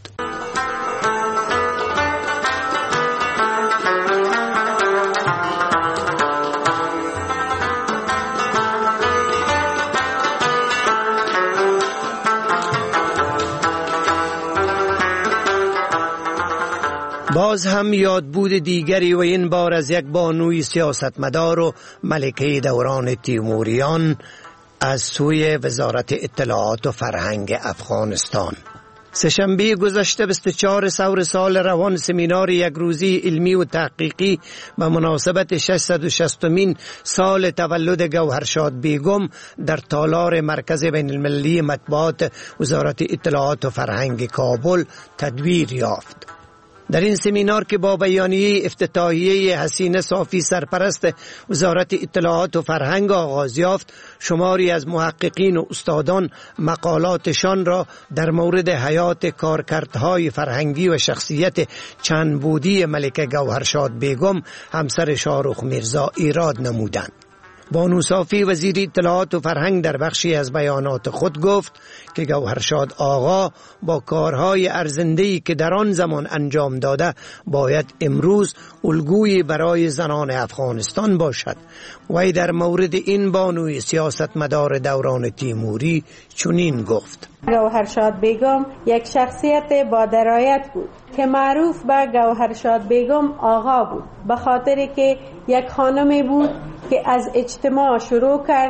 باز هم یادبود دیگری و این بار از یک بانوی سیاستمدار و ملکه دوران تیموریان از سوی وزارت اطلاعات و فرهنگ افغانستان. سه‌شنبه گذشته بیست و چهار سور سال روان سمینار یک روزی علمی و تحقیقی به مناسبت ششصد و شصتمین سال تولد گوهرشاد بیگم در تالار مرکز بین المللی مطبوعات وزارت اطلاعات و فرهنگ کابل تدویر یافت. در این سمینار که با بیانیه افتتاحیه حسینه صافی سرپرست وزارت اطلاعات و فرهنگ آغاز یافت، شماری از محققین و استادان مقالاتشان را در مورد حیات کارکردهای فرهنگی و شخصیت چند بودی ملکه گوهرشاد بیگم همسر شاهرخ میرزا ایراد نمودند. بانو صافی وزیر اطلاعات و فرهنگ در بخشی از بیانات خود گفت که گوهرشاد آقا با کارهای ارزنده‌ای که در آن زمان انجام داده باید امروز الگویی برای زنان افغانستان باشد. وی در مورد این بانوی سیاستمدار دوران تیموری چنین گفت: گوهرشاد بیگم یک شخصیت با درایت بود که معروف به گوهرشاد بیگم آقا بود، به خاطر که یک خانمی بود که از اجتماع شروع کرد،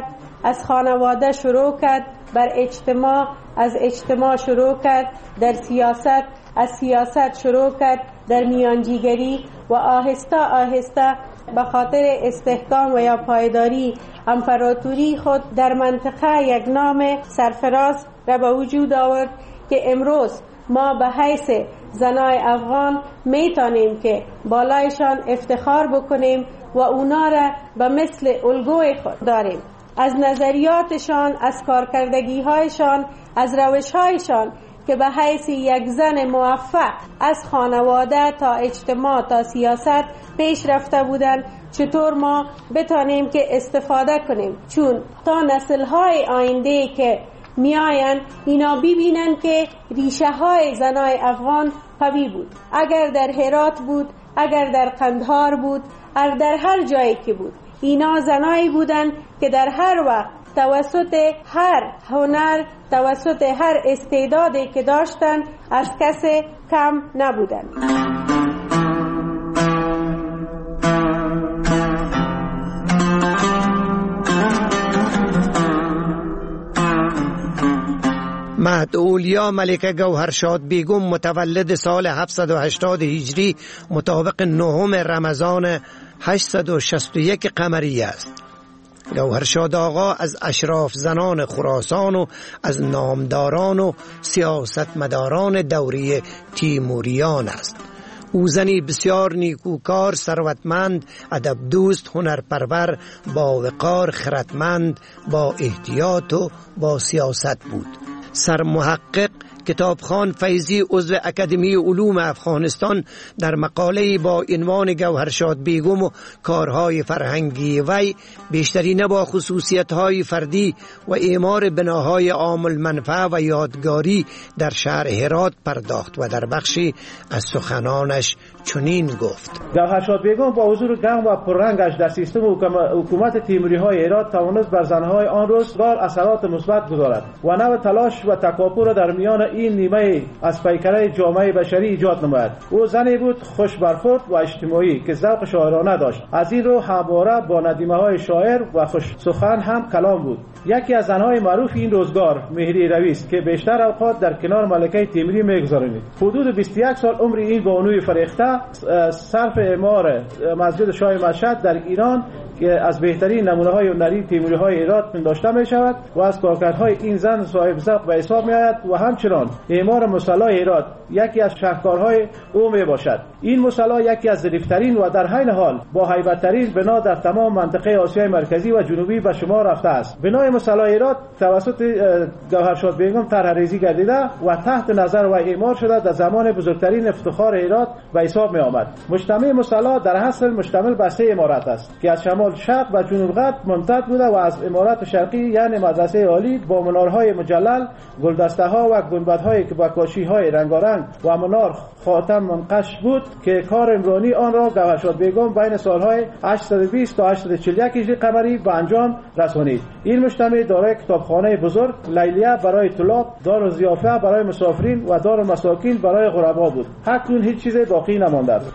از خانواده شروع کرد، بر اجتماع از اجتماع شروع کرد، در سیاست از سیاست شروع کرد، در میانجیگری و آهسته آهسته به خاطر استحکام و یا پایداری امپراتوری خود در منطقه یک نام سرفراز را به وجود آورد که امروز ما به حیث زنای افغان میتونیم که بالایشان افتخار بکنیم و اونا را به مثل الگوی خود داریم. از نظریاتشان، از کارکردگی هایشان، از روش هایشان که به حیث یک زن موفق از خانواده تا اجتماع تا سیاست پیش رفته بودن، چطور ما بتانیم که استفاده کنیم، چون تا نسل های آینده که میاین اینا ببینن که ریشه های زنای افغان قوی بود. اگر در هرات بود، اگر در قندهار بود، اگر در هر جایی که بود، اینا زنایی بودن که در هر وقت توسط هر هنر، توسط هر استعدادی که داشتن از کس کم نبودن. مهداولیا ملکه گوهرشاد بیگم متولد سال هفتصد و هشتاد هجری مطابق نهم رمضان هشتصد و شصت و یک قمری است. گوهرشاد آقا از اشراف زنان خراسان و از نامداران و سیاستمداران دوره تیموریان است. او زنی بسیار نیکوکار، ثروتمند، ادب دوست، هنرپرور، با وقار، خردمند، با احتیاط و با سیاست بود. سرمحقق کتابخوان فیضی عضو اکادمی علوم افغانستان در مقاله با عنوان گوهرشاد بیگم و کارهای فرهنگی وی بیشترین با خصوصیت‌های فردی و اعمار بناهای عام المنفعه و یادگاری در شهر هرات پرداخت و در بخشی از سخنانش چنین گفت: گوهرشاد بیگم با حضور گرم و پررنگش در سیستم حکومت تیموری‌های هرات توانست بر زنهای آن روزگار اثرات مثبت گذارد و نوع تلاش و تکاپو را در میان این نیمه از پیکره جامعه بشری ایجاد نماید. او زنی بود خوش برخورد و اجتماعی که ذوق شاعرانه داشت. از این رو همواره با ندیمه های شاعر و خوش سخن هم کلام بود. یکی از زنهای معروف این روزگار مهری روی است که بیشتر اوقات در کنار ملکه تیموری میگذرانید. حدود بیست و یک سال عمر این بانوی فریخته صرف اعمار مسجد شاه مشهد در ایران که از بهترین نمونه‌های هنری تیموری‌های هرات پنداشته می‌شود و از کارکردهای این زن صاحب ذوق به حساب می‌آید و همچنان اعمار مصلی هرات یکی از شاهکارهای او میباشد. این مصلی یکی از ظریف‌ترین و در عین حال با هیبت‌ترین بنا در تمام منطقه آسیای مرکزی و جنوبی به شمار رفته است. بنای مصلی هرات توسط گوهرشاد بیگم طرح‌ریزی گردیده و تحت نظر و اعمار شده در زمان بزرگترین افتخار هرات به حساب می‌آمد. مجتمع مصلی در اصل مشتمل بر سه عمارت است که از شمال شرق و جنوب غرب ممتد بوده و از عمارت شرقی یعنی مدرسه عالی با منارهای مجلل، گلدسته‌ها و گنبدهای با کاشی‌های رنگارنگ و منار خاتم منقش بود که کار عمرانی آن را گوهرشاد بیگم بین سالهای هشتصد و بیست تا هشتصد و چهل و یک هجری قمری به انجام رسانید. این مجتمع دارای کتابخانه بزرگ، لیلیه برای طلاب، دار ضیافه برای مسافرین و دار مساکین برای غربا بود. اکنون هیچ چیز باقی نمانده است.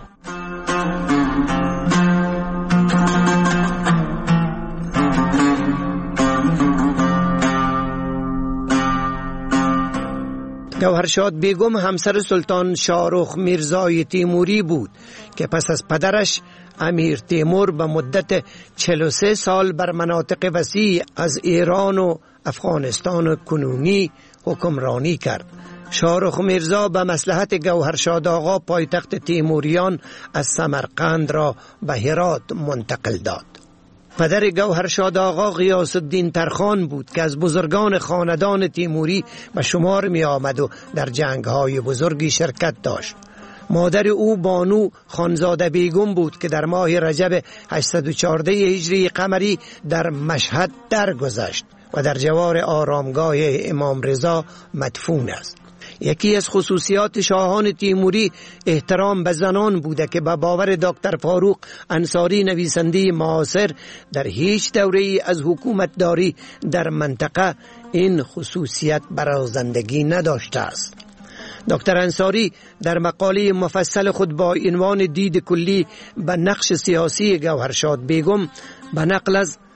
گوهرشاد بیگم همسر سلطان شاهرخ میرزای تیموری بود که پس از پدرش امیر تیمور به مدت چهل و سه سال بر مناطق وسیع از ایران و افغانستان کنونی حکمرانی کرد. شاهرخ میرزا به مصلحت گوهرشاد آقا پایتخت تیموریان از سمرقند را به هرات منتقل داد. پدر گوهرشاد آقا غیاث الدین ترخان بود که از بزرگان خاندان تیموری به شمار می آمد و در جنگ‌های بزرگی شرکت داشت. مادر او بانو خانزاده بیگم بود که در ماه رجب هشتصد و چهارده هجری قمری در مشهد درگذشت و در جوار آرامگاه امام رضا مدفون است. یکی از خصوصیات شاهان تیموری احترام به زنان بوده که به باور دکتر فاروق انصاری نویسنده معاصر در هیچ دوره‌ای از حکومت داری در منطقه این خصوصیت برازندگی نداشته است. دکتر انصاری در مقاله مفصل خود با عنوان دید کلی به نقش سیاسی گوهرشاد بیگم به نقل از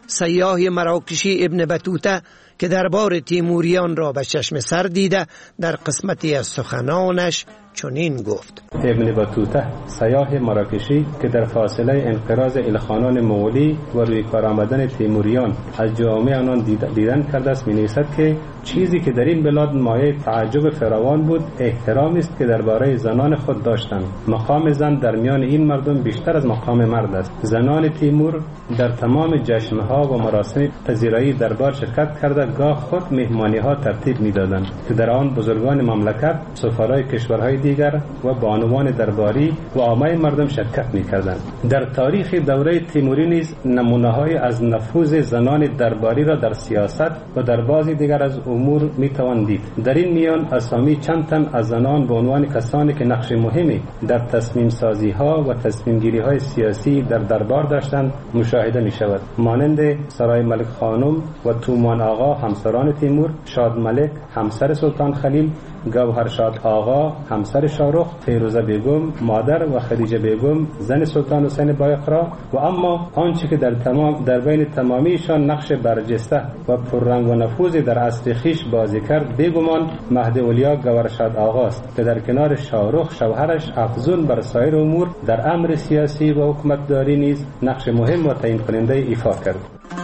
سیاح مراکشی ابن بطوطه که دربار تیموریان را به چشم سر دیده در قسمتی از سخنانش چنین گفت: ابن بطوطه سیاح مراکشی که در فاصله انقراض الخانان مغولی و روی کار آمدن تیموریان از جامعه آنان دیدن کرده است می‌نویسد که چیزی که در این بلاد مایه تعجب فراوان بود احترامی است که درباره زنان خود داشتند. مقام زن در میان این مردم بیشتر از مقام مرد است. زنان تیمور در تمام جشن‌ها و مراسم پذیرایی دربار شرکت کرده گاه خود مهمانی‌ها ترتیب می‌دادند که در آن بزرگان مملکت، سفرای کشورهای دیگر و بانوان درباری و عامه مردم شرکت می‌کردند. در تاریخ دوره تیموری نیز نمونه‌های از نفوذ زنان درباری را در سیاست و در بعضی دیگر از امور میتوان دید. در این میان اسامی چند تن از زنان به عنوان کسانی که نقش مهمی در تصمیم سازی ها و تصمیم گیری های سیاسی در دربار داشتند مشاهده می شود، مانند سرای ملک خانم و تومان آقا همسران تیمور، شاد ملک همسر سلطان خلیل، گوهرشاد آقا همسر شاهرخ، فیروزه بیگم مادر و خدیجه بیگم زن سلطان حسین بایقرا. و اما آنچه که در تمام در بین تمامیشان نقش برجسته و پررنگ و نفوذ در عصر خویش بازی کرد بیگمان مهد اولیا گوهرشاد آقا است که در کنار شاهرخ شوهرش افزون بر سایر امور در امر سیاسی و حکومتداری نیز نقش مهم و تعیین کننده ایفا کرد.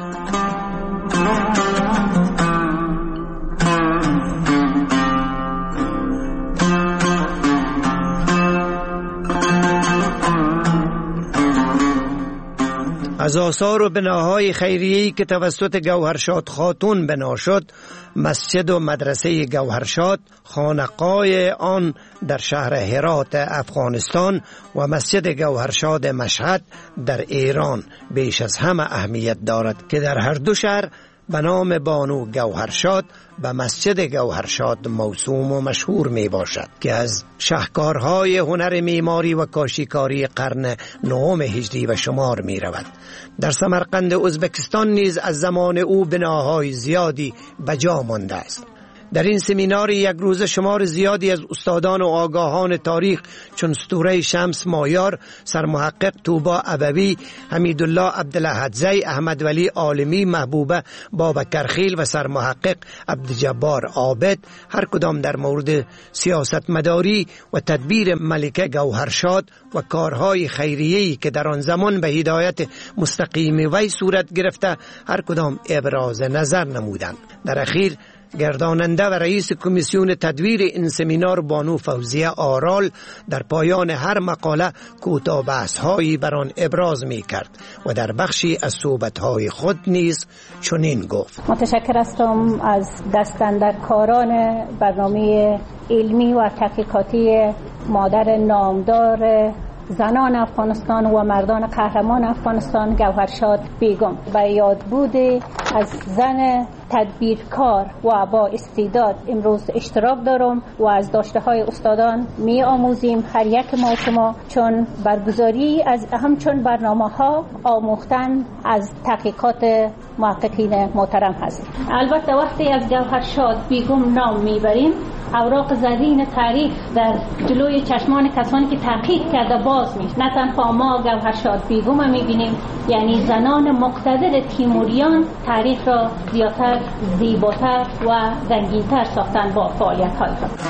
از آثار و بناهای خیریه‌ای که توسط گوهرشاد خاتون بنا شد، مسجد و مدرسه گوهرشاد، خانقاه آن در شهر هرات افغانستان و مسجد گوهرشاد مشهد در ایران بیش از همه اهمیت دارد که در هر دو شهر به نام بانو گوهرشاد به مسجد گوهرشاد موسوم و مشهور می باشد که از شاهکارهای هنر معماری و کاشیکاری قرن نهم هجری و شمار می رود. در سمرقند ازبکستان نیز از زمان او بناهای زیادی به جا مانده است. در این سمینار یک روز شمار زیادی از استادان و آگاهان تاریخ چون اسطوره شمس مایار، سرمحقق توبا ابوی، حمیدالله عبدالحدزی، احمد ولی عالمی، محبوبه بابکرخیل و سرمحقق عبدالجبار عابد هر کدام در مورد سیاست مداری و تدبیر ملکه گوهرشاد و کارهای خیریه‌ای که در آن زمان به هدایت مستقیم وی صورت گرفته هر کدام ابراز نظر نمودند. در اخیر گرداننده و رئیس کمیسیون تدویر این سمینار بانو فوزیه آرال در پایان هر مقاله کوتاه بحث‌هایی بر آن ابراز می‌کرد و در بخشی از صحبت‌های خود نیز چنین گفت: متشکر هستم از دستاندرکاران برنامه علمی و تحقیقاتی مادر نامدار زنان افغانستان و مردان قهرمان افغانستان گوهرشاد بیگم. و یاد بوده از زن تدبیرکار و با استعداد امروز اشتراک دارم و از داشته های استادان می آموزیم هر یک ما شما، چون برگزاری از همچون برنامه ها آموختن از تحقیقات محققین محترم هست. البته وقتی از گوهرشاد بیگم نام میبریم اوراق زرین تاریخ در جلوی چشمان کسانی که تحقیق کرده باز میشه. نه تنها ما گوهرشاد بیگم میبینیم، یعنی زنان مقتدر تیموریان تاریخ را زیادتر، زیباتر و رنگین‌تر ساختن با فعالیت‌های خود.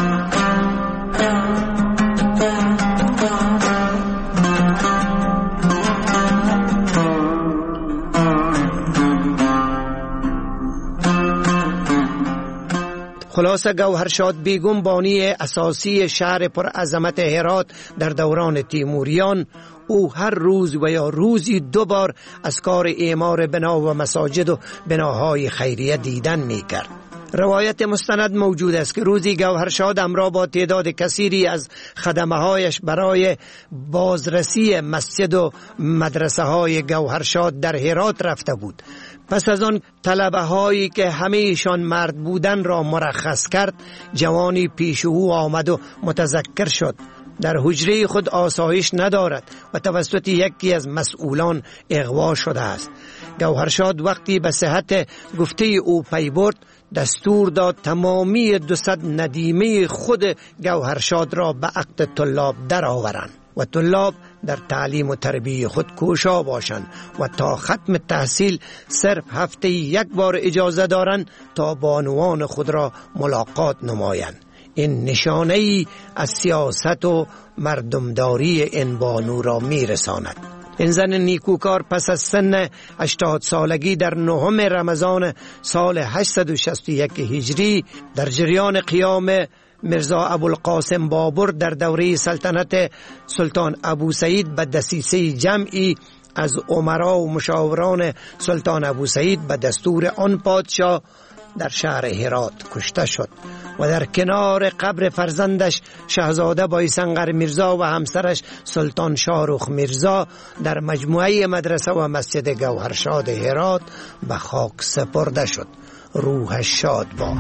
خلاصه گوهرشاد بیگم بانی اساسی شهر پر عظمت هرات در دوران تیموریان، او هر روز و یا روزی دو بار از کار اعمار بنا و مساجد و بناهای خیریه دیدن می کرد. روایت مستند موجود است که روزی گوهرشاد همراه با تعداد کثیری از خدمه هایش برای بازرسی مسجد و مدرسه های گوهرشاد در هرات رفته بود. پس از آن طلبه هایی که همه ایشان مرد بودن را مرخص کرد، جوانی پیش او آمد و متذکر شد در حجره خود آسایش ندارد و توسط یکی از مسئولان اغوا شده است. گوهرشاد وقتی به صحت گفته او پی برد، دستور داد تمامی دوصد ندیمه خود گوهرشاد را به عقد طلاب در آورند و طلاب در تعلیم و تربیت خود کوشا باشند و تا ختم تحصیل صرف هفته یک بار اجازه دارند تا بانوان خود را ملاقات نمایند. این نشانه ای از سیاست و مردمداری این بانو را می رساند. این زن نیکوکار پس از سن هشتاد سالگی در نهم رمضان سال هشتصد و شصت و یک هجری در جریان قیام مرزا ابوالقاسم بابر در دوره سلطنت سلطان ابوسعید به دسیسه جمعی از امرا و مشاوران سلطان ابوسعید به دستور آن پادشاه در شهر هرات کشته شد و در کنار قبر فرزندش شاهزاده بایسنگر میرزا و همسرش سلطان شاهرخ میرزا در مجموعه مدرسه و مسجد گوهرشاد هرات به خاک سپرده شد. روحش شاد باد.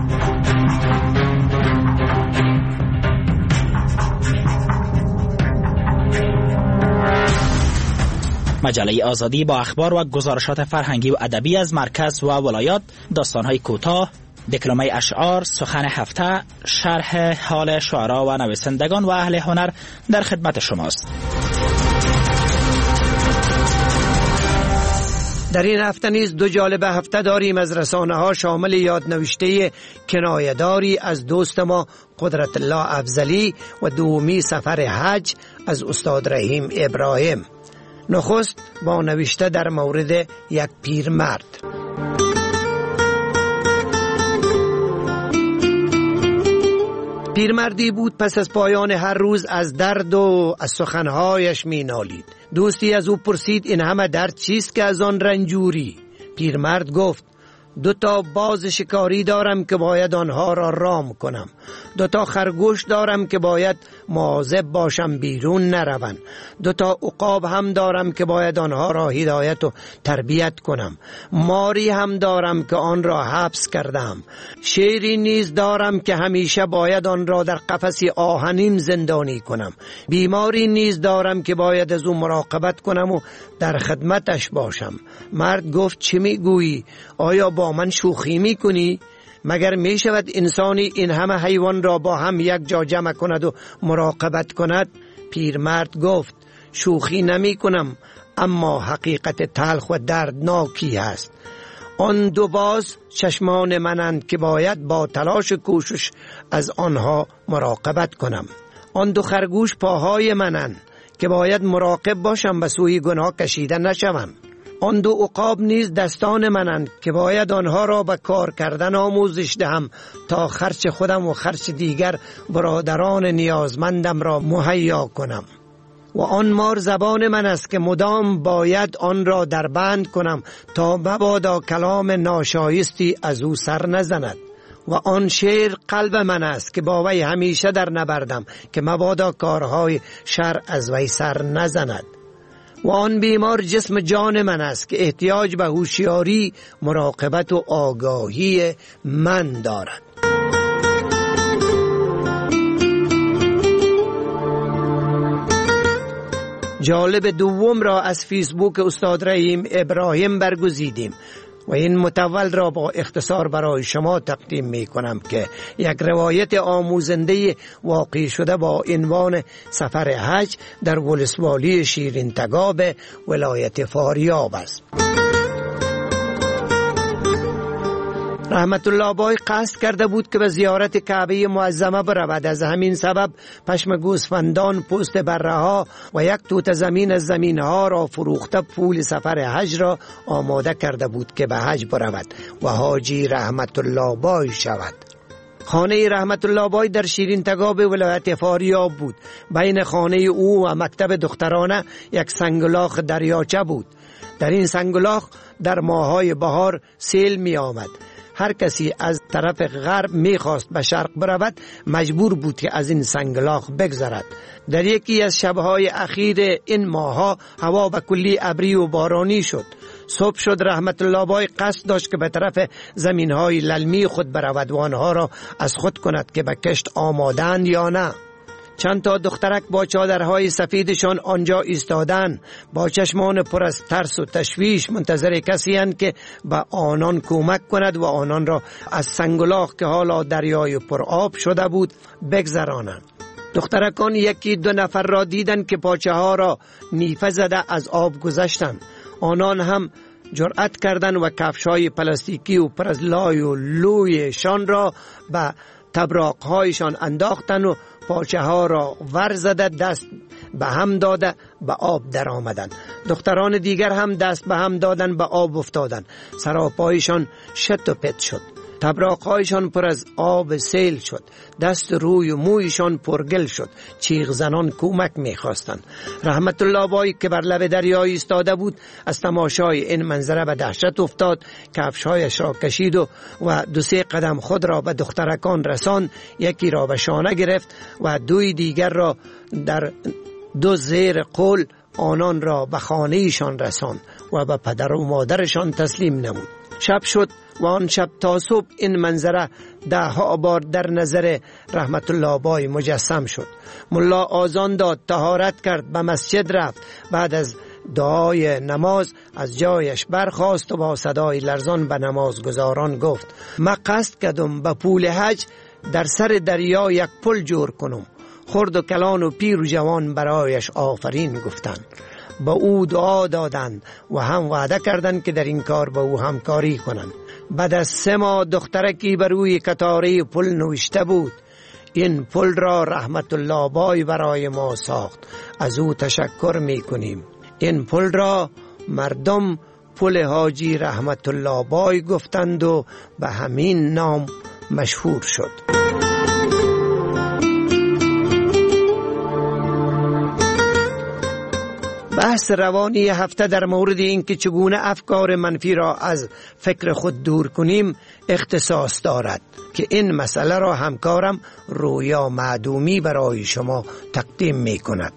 مجله آزادی با اخبار و گزارشات فرهنگی و ادبی از مرکز و ولایات، داستان‌های کوتاه، دکلمه اشعار، سخن هفته، شرح حال شعرا و نویسندگان و اهل هنر در خدمت شماست. در این هفته نیز دو جالب هفته داریم از رسانه ها شامل یادنوشته کنایه‌داری از دوست ما قدرت الله افضلی و دومی سفر حج از استاد رحیم ابراهیم. نخست با نوشته در مورد یک پیرمرد. پیرمردی بود پس از پایان هر روز از درد و از سخنهایش می نالید. دوستی از او پرسید این همه درد چیست که از آن رنجوری؟ پیرمرد گفت دو تا باز شکاری دارم که باید آنها را رام کنم. دو تا خرگوش دارم که باید مواظب باشم بیرون نروند. دو تا عقاب هم دارم که باید آنها را هدایت و تربیت کنم. ماری هم دارم که آن را حبس کردم. شیری نیز دارم که همیشه باید آن را در قفسی آهنین زندانی کنم. بیماری نیز دارم که باید از او مراقبت کنم و در خدمتش باشم. مرد گفت چه میگویی؟ آیا با من شوخی میکنی؟ مگر می شود انسانی این همه حیوان را با هم یک جا جمع کند و مراقبت کند؟ پیرمرد گفت شوخی نمی کنم، اما حقیقت تلخ و دردناکی هست. آن دو باز چشمان منند که باید با تلاش و کوشش از آنها مراقبت کنم. آن دو خرگوش پاهای منند که باید مراقب باشم به سوی گناه کشیده نشوم. آن دو عقاب نیز دستان منند که باید آنها را به کار کردن آموزش دهم تا خرچ خودم و خرچ دیگر برادران نیازمندم را مهیا کنم. و آن مار زبان من است که مدام باید آن را در بند کنم تا مبادا کلام ناشایستی از او سر نزند. و آن شیر قلب من است که با وی همیشه در نبردم که مبادا کارهای شر از وی سر نزند. و آن بیمار جسم جان من است که احتیاج به هوشیاری، مراقبت و آگاهی من دارد. جالب دوم را از فیسبوک استاد رحیم ابراهیم برگزیدیم و این متول را با اختصار برای شما تقدیم می کنم که یک روایت آموزنده واقع شده با عنوان سفر حج در ولسوالی شیرین تگاب ولایت فاریاب است. رحمت الله بای قصد کرده بود که به زیارت کعبه معظمه برود. از همین سبب پشم گوسفندان، پوست بره ها و یک توت زمین از زمین ها را فروخته پول سفر حج را آماده کرده بود که به حج برود و حاجی رحمت الله بای شود. خانه رحمت الله بای در شیرین تگاب ولایت فاریاب بود. بین خانه او و مکتب دخترانه یک سنگلاخ دریاچه بود. در این سنگلاخ در ماهای بهار سیل می آمد. هر کسی از طرف غرب میخواست به شرق برود مجبور بود که از این سنگلاخ بگذرد. در یکی از شبهای اخیر این ماها هوا به کلی ابری و بارانی شد. صبح شد. رحمت الله بای قصد داشت که به طرف زمینهای للمی خود برود و آنها را از خود کند که به کشت آمادند یا نه. چند تا دخترک با چادرهای سفیدشان آنجا ایستادند، با چشمان پر از ترس و تشویش منتظر کسی اند که به آنان کمک کند و آنان را از سنگلاخ که حالا دریای پر آب شده بود بگذرانند. دخترکان یکی دو نفر را دیدند که پاچه ها را نیفه زده از آب گذشتند. آنان هم جرأت کردند و کفش‌های پلاستیکی و پر از لای و لویشان را به تبراق‌هایشان انداختند و پاچه ها را ور زده دست به هم داده به آب در آمدند. دختران دیگر هم دست به هم دادن به آب افتادند. سراپایشان شت و پت شد. تبراق‌هایشان پر از آب سیل شد. دست روی و مویشان پرگل شد. چیغ زنان کمک می‌خواستند. رحمت الله بای که بر لب دریا ایستاده بود از تماشای این منظره به دهشت افتاد. کفش‌هایش را کشید و, و دو سه قدم خود را به دخترکان رساند. یکی را به شانه گرفت و دوی دیگر را در دو زیر قول آنان را به خانه‌ایشان رساند و به پدر و مادرشان تسلیم نمود. شب شد و آن شب تا صبح این منظره ده ها بار در نظر رحمت الله بای مجسم شد. ملا آذان داد، طهارت کرد، به مسجد رفت. بعد از دعای نماز از جایش برخاست و با صدای لرزان به نماز گزاران گفت: ما قصد کردم به پول حج در سر دریا یک پل جور کنم. خرد و کلان و پیر و جوان برایش آفرین گفتند. با او دعا دادند و هم وعده کردند که در این کار با او همکاری کنند. بعد از سه ماه دخترکی بر روی کتاره پل نوشته بود: این پل را رحمت الله بای برای ما ساخت، از او تشکر می کنیم. این پل را مردم پل حاجی رحمت الله بای گفتند و به همین نام مشهور شد. بحث روانی هفته در مورد این که چگونه افکار منفی را از فکر خود دور کنیم اختصاص دارد که این مسئله را همکارم رویا معدومی برای شما تقدیم می کند.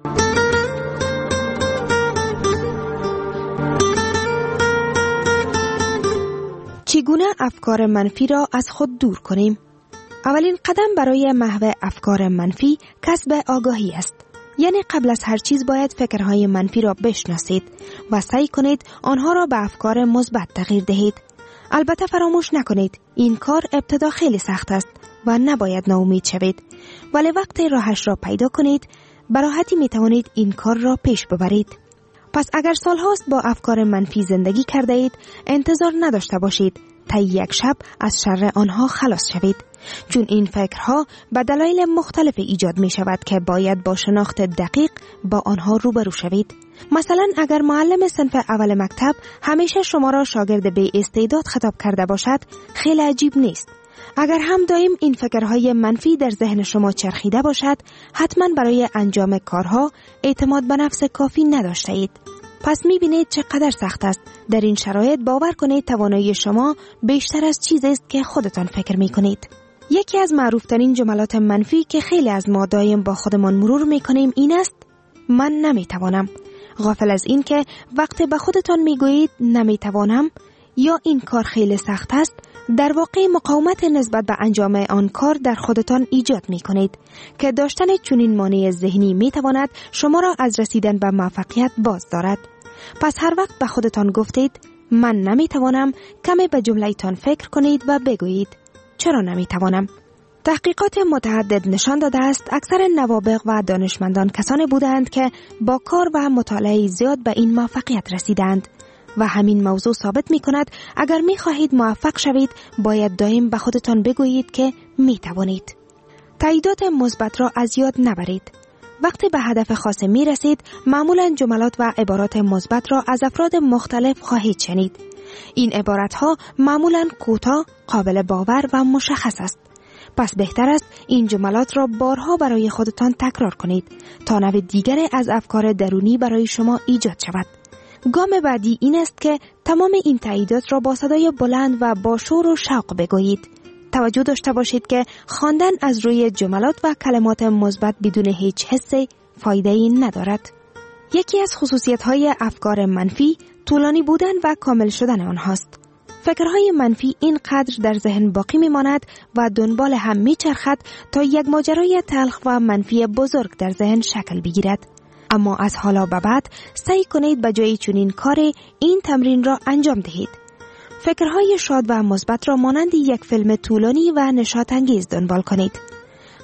چگونه افکار منفی را از خود دور کنیم؟ اولین قدم برای محو افکار منفی کسب آگاهی است. یعنی قبل از هر چیز باید فکرهای منفی را بشناسید و سعی کنید آنها را به افکار مثبت تغییر دهید. البته فراموش نکنید این کار ابتدا خیلی سخت است و نباید ناامید شوید، ولی وقتی راهش را پیدا کنید به راحتی می توانید این کار را پیش ببرید. پس اگر سالهاست با افکار منفی زندگی کرده اید، انتظار نداشته باشید تا یک شب از شر آنها خلاص شوید، چون این فکرها به دلایل مختلف ایجاد می شود که باید با شناخت دقیق با آنها روبرو شوید. مثلا اگر معلم صنف اول مکتب همیشه شما را شاگرد بی استعداد خطاب کرده باشد، خیلی عجیب نیست. اگر هم دائم این فکرهای منفی در ذهن شما چرخیده باشد، حتما برای انجام کارها اعتماد به نفس کافی نداشته اید. پس می‌بینید چقدر سخت است. در این شرایط باور کنید توانایی شما بیشتر از چیزی است که خودتان فکر می‌کنید. یکی از معروفترین جملات منفی که خیلی از ما دائم با خودمان مرور می‌کنیم این است: من نمی‌توانم. غافل از این که وقتی به خودتان می‌گویید نمی‌توانم یا این کار خیلی سخت است، در واقع مقاومت نسبت به انجام آن کار در خودتان ایجاد می‌کنید که داشتن چنین مانع ذهنی می‌تواند شما را از رسیدن به موفقیت باز دارد. پس هر وقت به خودتان گفتید من نمی‌توانم، کمی به جمله‌تان فکر کنید و بگویید چرا نمی‌توانم. تحقیقات متعدد نشان داده است اکثر نوابغ و دانشمندان کسانی بودند که با کار و مطالعه زیاد به این موفقیت رسیدند و همین موضوع ثابت می کند اگر می خواهید موفق شوید باید دائم به خودتان بگویید که می توانید. تاییدات مثبت را از یاد نبرید. وقتی به هدف خاص می رسید معمولا جملات و عبارات مثبت را از افراد مختلف خواهید شنید. این عبارت ها معمولا کوتاه، قابل باور و مشخص است. پس بهتر است این جملات را بارها برای خودتان تکرار کنید تا نوع دیگری از افکار درونی برای شما ایجاد شود. گام بعدی این است که تمام این تاییدات را با صدای بلند و با شور و شوق بگویید. توجه داشته باشید که خواندن از روی جملات و کلمات مثبت بدون هیچ حسی فایده‌ای ندارد. یکی از خصوصیت‌های افکار منفی طولانی بودن و کامل شدن آنهاست. فکرهای منفی اینقدر در ذهن باقی میماند و دنبال هم میچرخد تا یک ماجرای تلخ و منفی بزرگ در ذهن شکل بگیرد. اما از حالا به بعد سعی کنید به جای چنین کاری این تمرین را انجام دهید. فکرهای شاد و مثبت را مانند یک فیلم طولانی و نشاط انگیز دنبال کنید.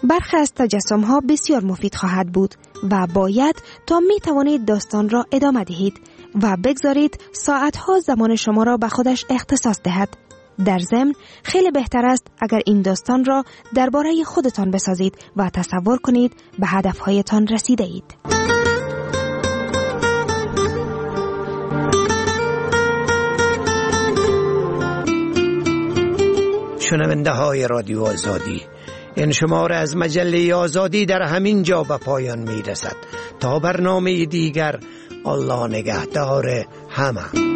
برخی از تجسم ها بسیار مفید خواهد بود و باید تا می توانید داستان را ادامه دهید و بگذارید ساعت ها زمان شما را به خودش اختصاص دهد. در ضمن خیلی بهتر است اگر این داستان را درباره خودتان بسازید و تصور کنید به هدفهایتان رسیده اید. شنونده های رادیو آزادی، این شماره از مجله آزادی در همین جا به پایان می رسد. تا برنامه دیگر، الله نگهدار همه.